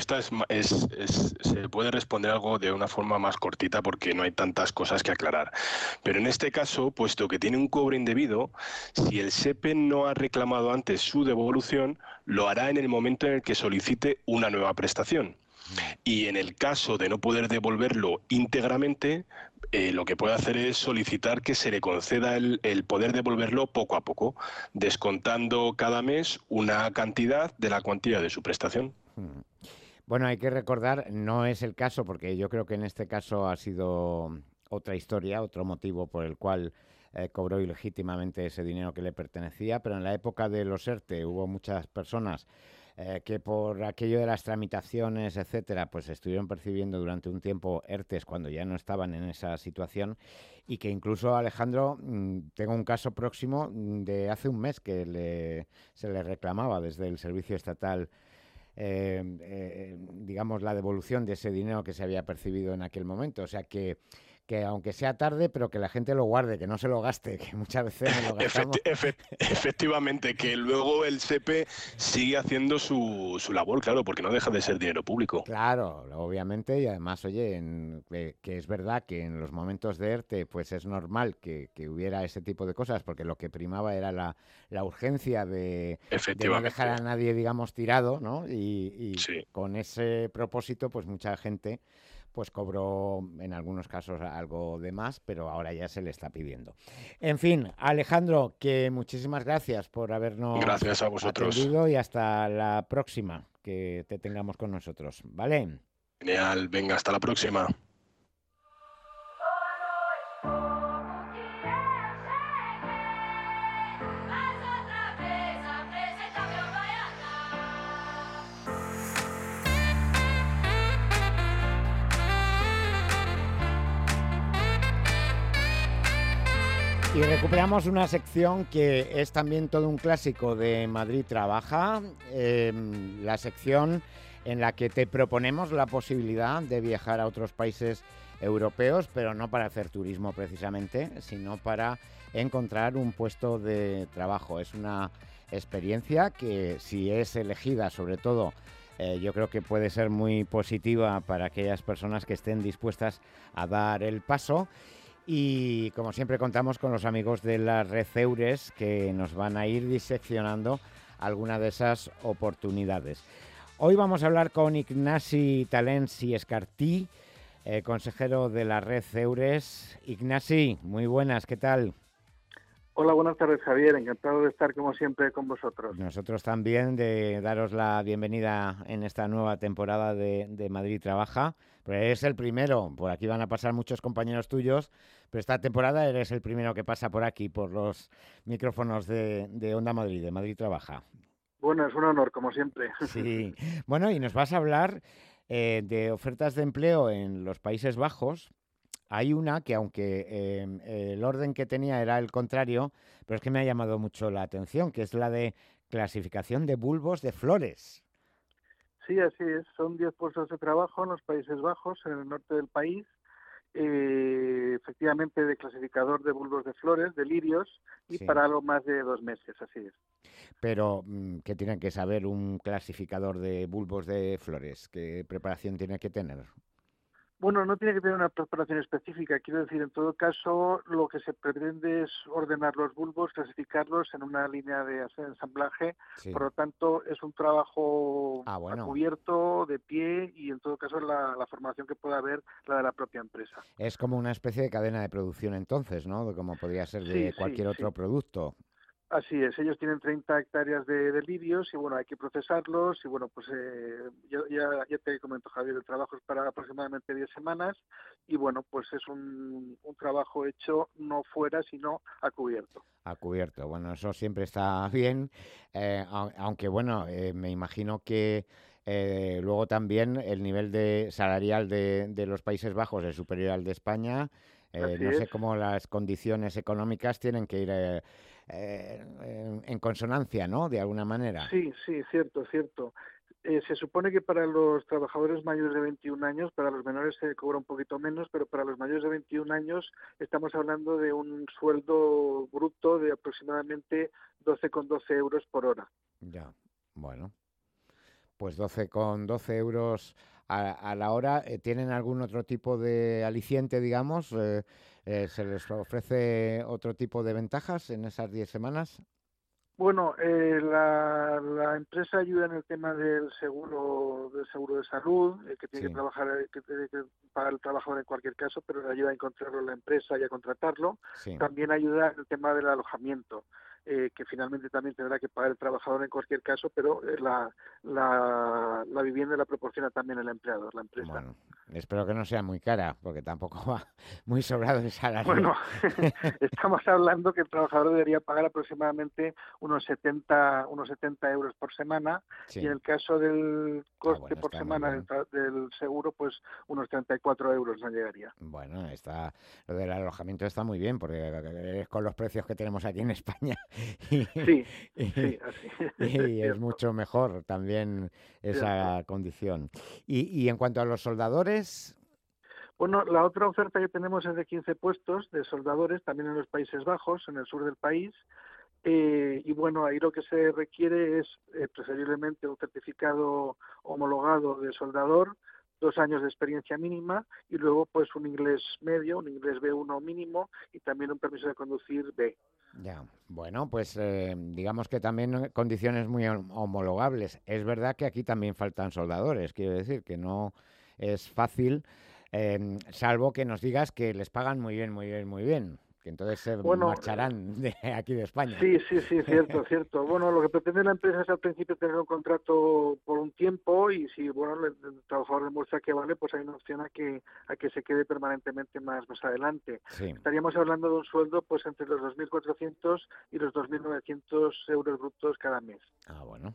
se puede responder algo de una forma más cortita porque no hay tantas cosas que aclarar. Pero en este caso, puesto que tiene un cobro indebido, si el SEPE no ha reclamado antes su devolución, lo hará en el momento en el que solicite una nueva prestación. Y en el caso de no poder devolverlo íntegramente, lo que puede hacer es solicitar que se le conceda el poder devolverlo poco a poco, descontando cada mes una cantidad de la cuantía de su prestación. Bueno, hay que recordar, no es el caso, porque yo creo que en este caso ha sido otra historia, otro motivo por el cual cobró ilegítimamente ese dinero que le pertenecía, pero en la época de los ERTE hubo muchas personas que por aquello de las tramitaciones, etcétera, pues estuvieron percibiendo durante un tiempo ERTES cuando ya no estaban en esa situación y que incluso, Alejandro, tengo un caso próximo de hace un mes que se le reclamaba desde el Servicio Estatal digamos, la devolución de ese dinero que se había percibido en aquel momento. O sea que aunque sea tarde, pero que la gente lo guarde, que no se lo gaste, que muchas veces no lo gastamos. Efectivamente, que luego el SEPE sigue haciendo su labor, claro, porque no deja de ser dinero público. Claro, obviamente, y además, oye, que es verdad que en los momentos de ERTE pues es normal que hubiera ese tipo de cosas, porque lo que primaba era la urgencia de no dejar a nadie, digamos, tirado, ¿no? Y sí, con ese propósito, pues mucha gente pues cobró en algunos casos algo de más, pero ahora ya se le está pidiendo. En fin, Alejandro, que muchísimas gracias por habernos atendido y hasta la próxima que te tengamos con nosotros, ¿vale? Genial, venga, hasta la próxima. Y recuperamos una sección que es también todo un clásico de Madrid Trabaja, la sección en la que te proponemos la posibilidad de viajar a otros países europeos, pero no para hacer turismo precisamente, sino para encontrar un puesto de trabajo. Es una experiencia que, si es elegida, sobre todo, yo creo que puede ser muy positiva para aquellas personas que estén dispuestas a dar el paso. Y como siempre contamos con los amigos de la Red Eures que nos van a ir diseccionando alguna de esas oportunidades. Hoy vamos a hablar con Ignasi Talens i Escartí, consejero de la Red Eures. Ignasi, muy buenas, ¿qué tal? Hola, buenas tardes, Javier. Encantado de estar como siempre con vosotros. Nosotros también de daros la bienvenida en esta nueva temporada de Madrid Trabaja. Pues es el primero, por aquí van a pasar muchos compañeros tuyos, pero esta temporada eres el primero que pasa por aquí, por los micrófonos de Onda Madrid, de Madrid Trabaja. Bueno, es un honor, como siempre. Sí. Bueno, y nos vas a hablar de ofertas de empleo en los Países Bajos. Hay una que, aunque el orden que tenía era el contrario, pero es que me ha llamado mucho la atención, que es la de clasificación de bulbos de flores. Sí, así es. Son 10 puestos de trabajo en los Países Bajos, en el norte del país, efectivamente de clasificador de bulbos de flores, de lirios, y Sí. para algo más de 2 meses, así es. Pero, ¿qué tiene que saber un clasificador de bulbos de flores? ¿Qué preparación tiene que tener? Bueno, no tiene que tener una preparación específica. Quiero decir, en todo caso, lo que se pretende es ordenar los bulbos, clasificarlos en una línea de ensamblaje. Sí. Por lo tanto, es un trabajo a Bueno. cubierto, de pie, y en todo caso la formación que pueda haber, la de la propia empresa. Es como una especie de cadena de producción entonces, ¿no? Como podría ser de cualquier otro producto. Así es, ellos tienen 30 hectáreas de lirios y bueno, hay que procesarlos y bueno, pues ya te comento, Javier, el trabajo es para aproximadamente 10 semanas y bueno, pues es un trabajo hecho no fuera, sino a cubierto. A cubierto, bueno, eso siempre está bien, aunque bueno, me imagino que luego también el nivel salarial de los Países Bajos es superior al de España. No sé cómo las condiciones económicas tienen que ir en consonancia, ¿no? De alguna manera. Sí, cierto. Se supone que para los trabajadores mayores de 21 años, para los menores se cobra un poquito menos, pero para los mayores de 21 años estamos hablando de un sueldo bruto de aproximadamente 12,12 euros por hora. Ya, bueno. Pues 12 euros a la hora. ¿Tienen algún otro tipo de aliciente, digamos? ¿Se les ofrece otro tipo de ventajas en esas 10 semanas? Bueno, la empresa ayuda en el tema del seguro de salud, que tiene que trabajar, que tiene que pagar el trabajador en cualquier caso, pero le ayuda a encontrarlo en la empresa y a contratarlo. Sí. También ayuda en el tema del alojamiento, que finalmente también tendrá que pagar el trabajador en cualquier caso, pero la vivienda la proporciona también el empleador, la empresa. Bueno, espero que no sea muy cara, porque tampoco va muy sobrado el salario. Bueno, estamos hablando que el trabajador debería pagar aproximadamente unos 70 euros por semana, Sí. y en el caso del coste por está semana muy del seguro, pues unos 34 euros no llegaría. Bueno, lo del alojamiento está muy bien, porque es con los precios que tenemos aquí en España. Sí, así y es mucho mejor también esa condición. Y en cuanto a los soldadores... Bueno, la otra oferta que tenemos es de 15 puestos de soldadores, también en los Países Bajos, en el sur del país. Y bueno, ahí lo que se requiere es preferiblemente un certificado homologado de soldador, 2 años de experiencia mínima y luego pues un inglés medio, un inglés B1 mínimo y también un permiso de conducir B. Ya, bueno, pues digamos que también condiciones muy homologables. Es verdad que aquí también faltan soldadores, quiero decir que no es fácil, salvo que nos digas que les pagan muy bien. Que entonces se marcharán de aquí de España. Sí, cierto. Bueno, lo que pretende la empresa es al principio tener un contrato por un tiempo y si el trabajador demuestra que vale, pues hay una opción a que se quede permanentemente más adelante. Sí. Estaríamos hablando de un sueldo pues entre los 2.400 y los 2.900 euros brutos cada mes. Ah, bueno.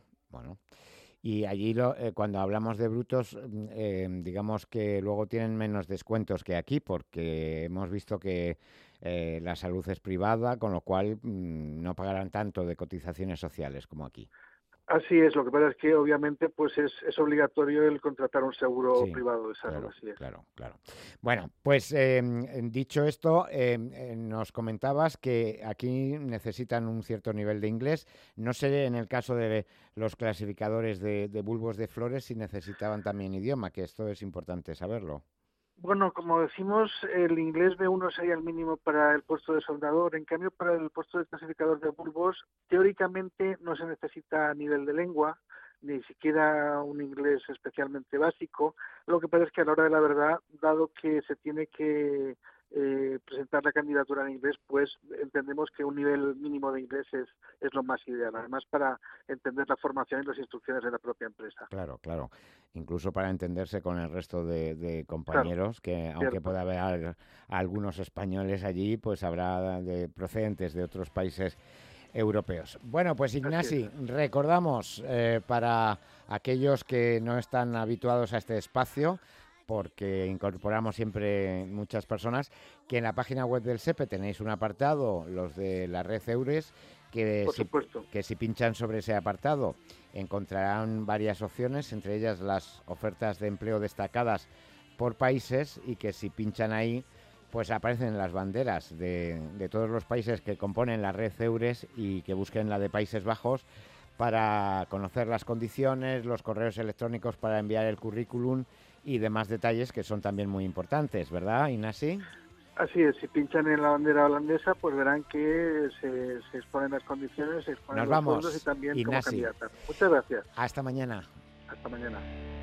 Y allí cuando hablamos de brutos, digamos que luego tienen menos descuentos que aquí, porque hemos visto que la salud es privada, con lo cual no pagarán tanto de cotizaciones sociales como aquí. Así es, lo que pasa es que obviamente pues es obligatorio el contratar un seguro privado de salud. Claro. Bueno, pues dicho esto, nos comentabas que aquí necesitan un cierto nivel de inglés. No sé en el caso de los clasificadores de bulbos de flores si necesitaban también idioma, que esto es importante saberlo. Bueno, como decimos, el inglés B1 sería el mínimo para el puesto de soldador. En cambio, para el puesto de clasificador de bulbos, teóricamente no se necesita nivel de lengua, ni siquiera un inglés especialmente básico. Lo que pasa es que a la hora de la verdad, dado que se tiene que presentar la candidatura en inglés, pues entendemos que un nivel mínimo de inglés es lo más ideal, además para entender la formación y las instrucciones de la propia empresa. Claro, claro. Incluso para entenderse con el resto de compañeros, claro, que aunque pueda haber algunos españoles allí, pues habrá procedentes de otros países europeos. Bueno, pues Ignasi, recordamos para aquellos que no están habituados a este espacio, porque incorporamos siempre muchas personas, que en la página web del SEPE tenéis un apartado, los de la red EURES, que si pinchan sobre ese apartado encontrarán varias opciones, entre ellas las ofertas de empleo destacadas por países, y que si pinchan ahí pues aparecen las banderas de todos los países que componen la red EURES, y que busquen la de Países Bajos para conocer las condiciones, los correos electrónicos para enviar el currículum y demás detalles que son también muy importantes, ¿verdad, Ignasi? Así es, si pinchan en la bandera holandesa, pues verán que se exponen las condiciones, se exponen los fondos y también Ignasi, como candidata. Muchas gracias. Hasta mañana. Hasta mañana.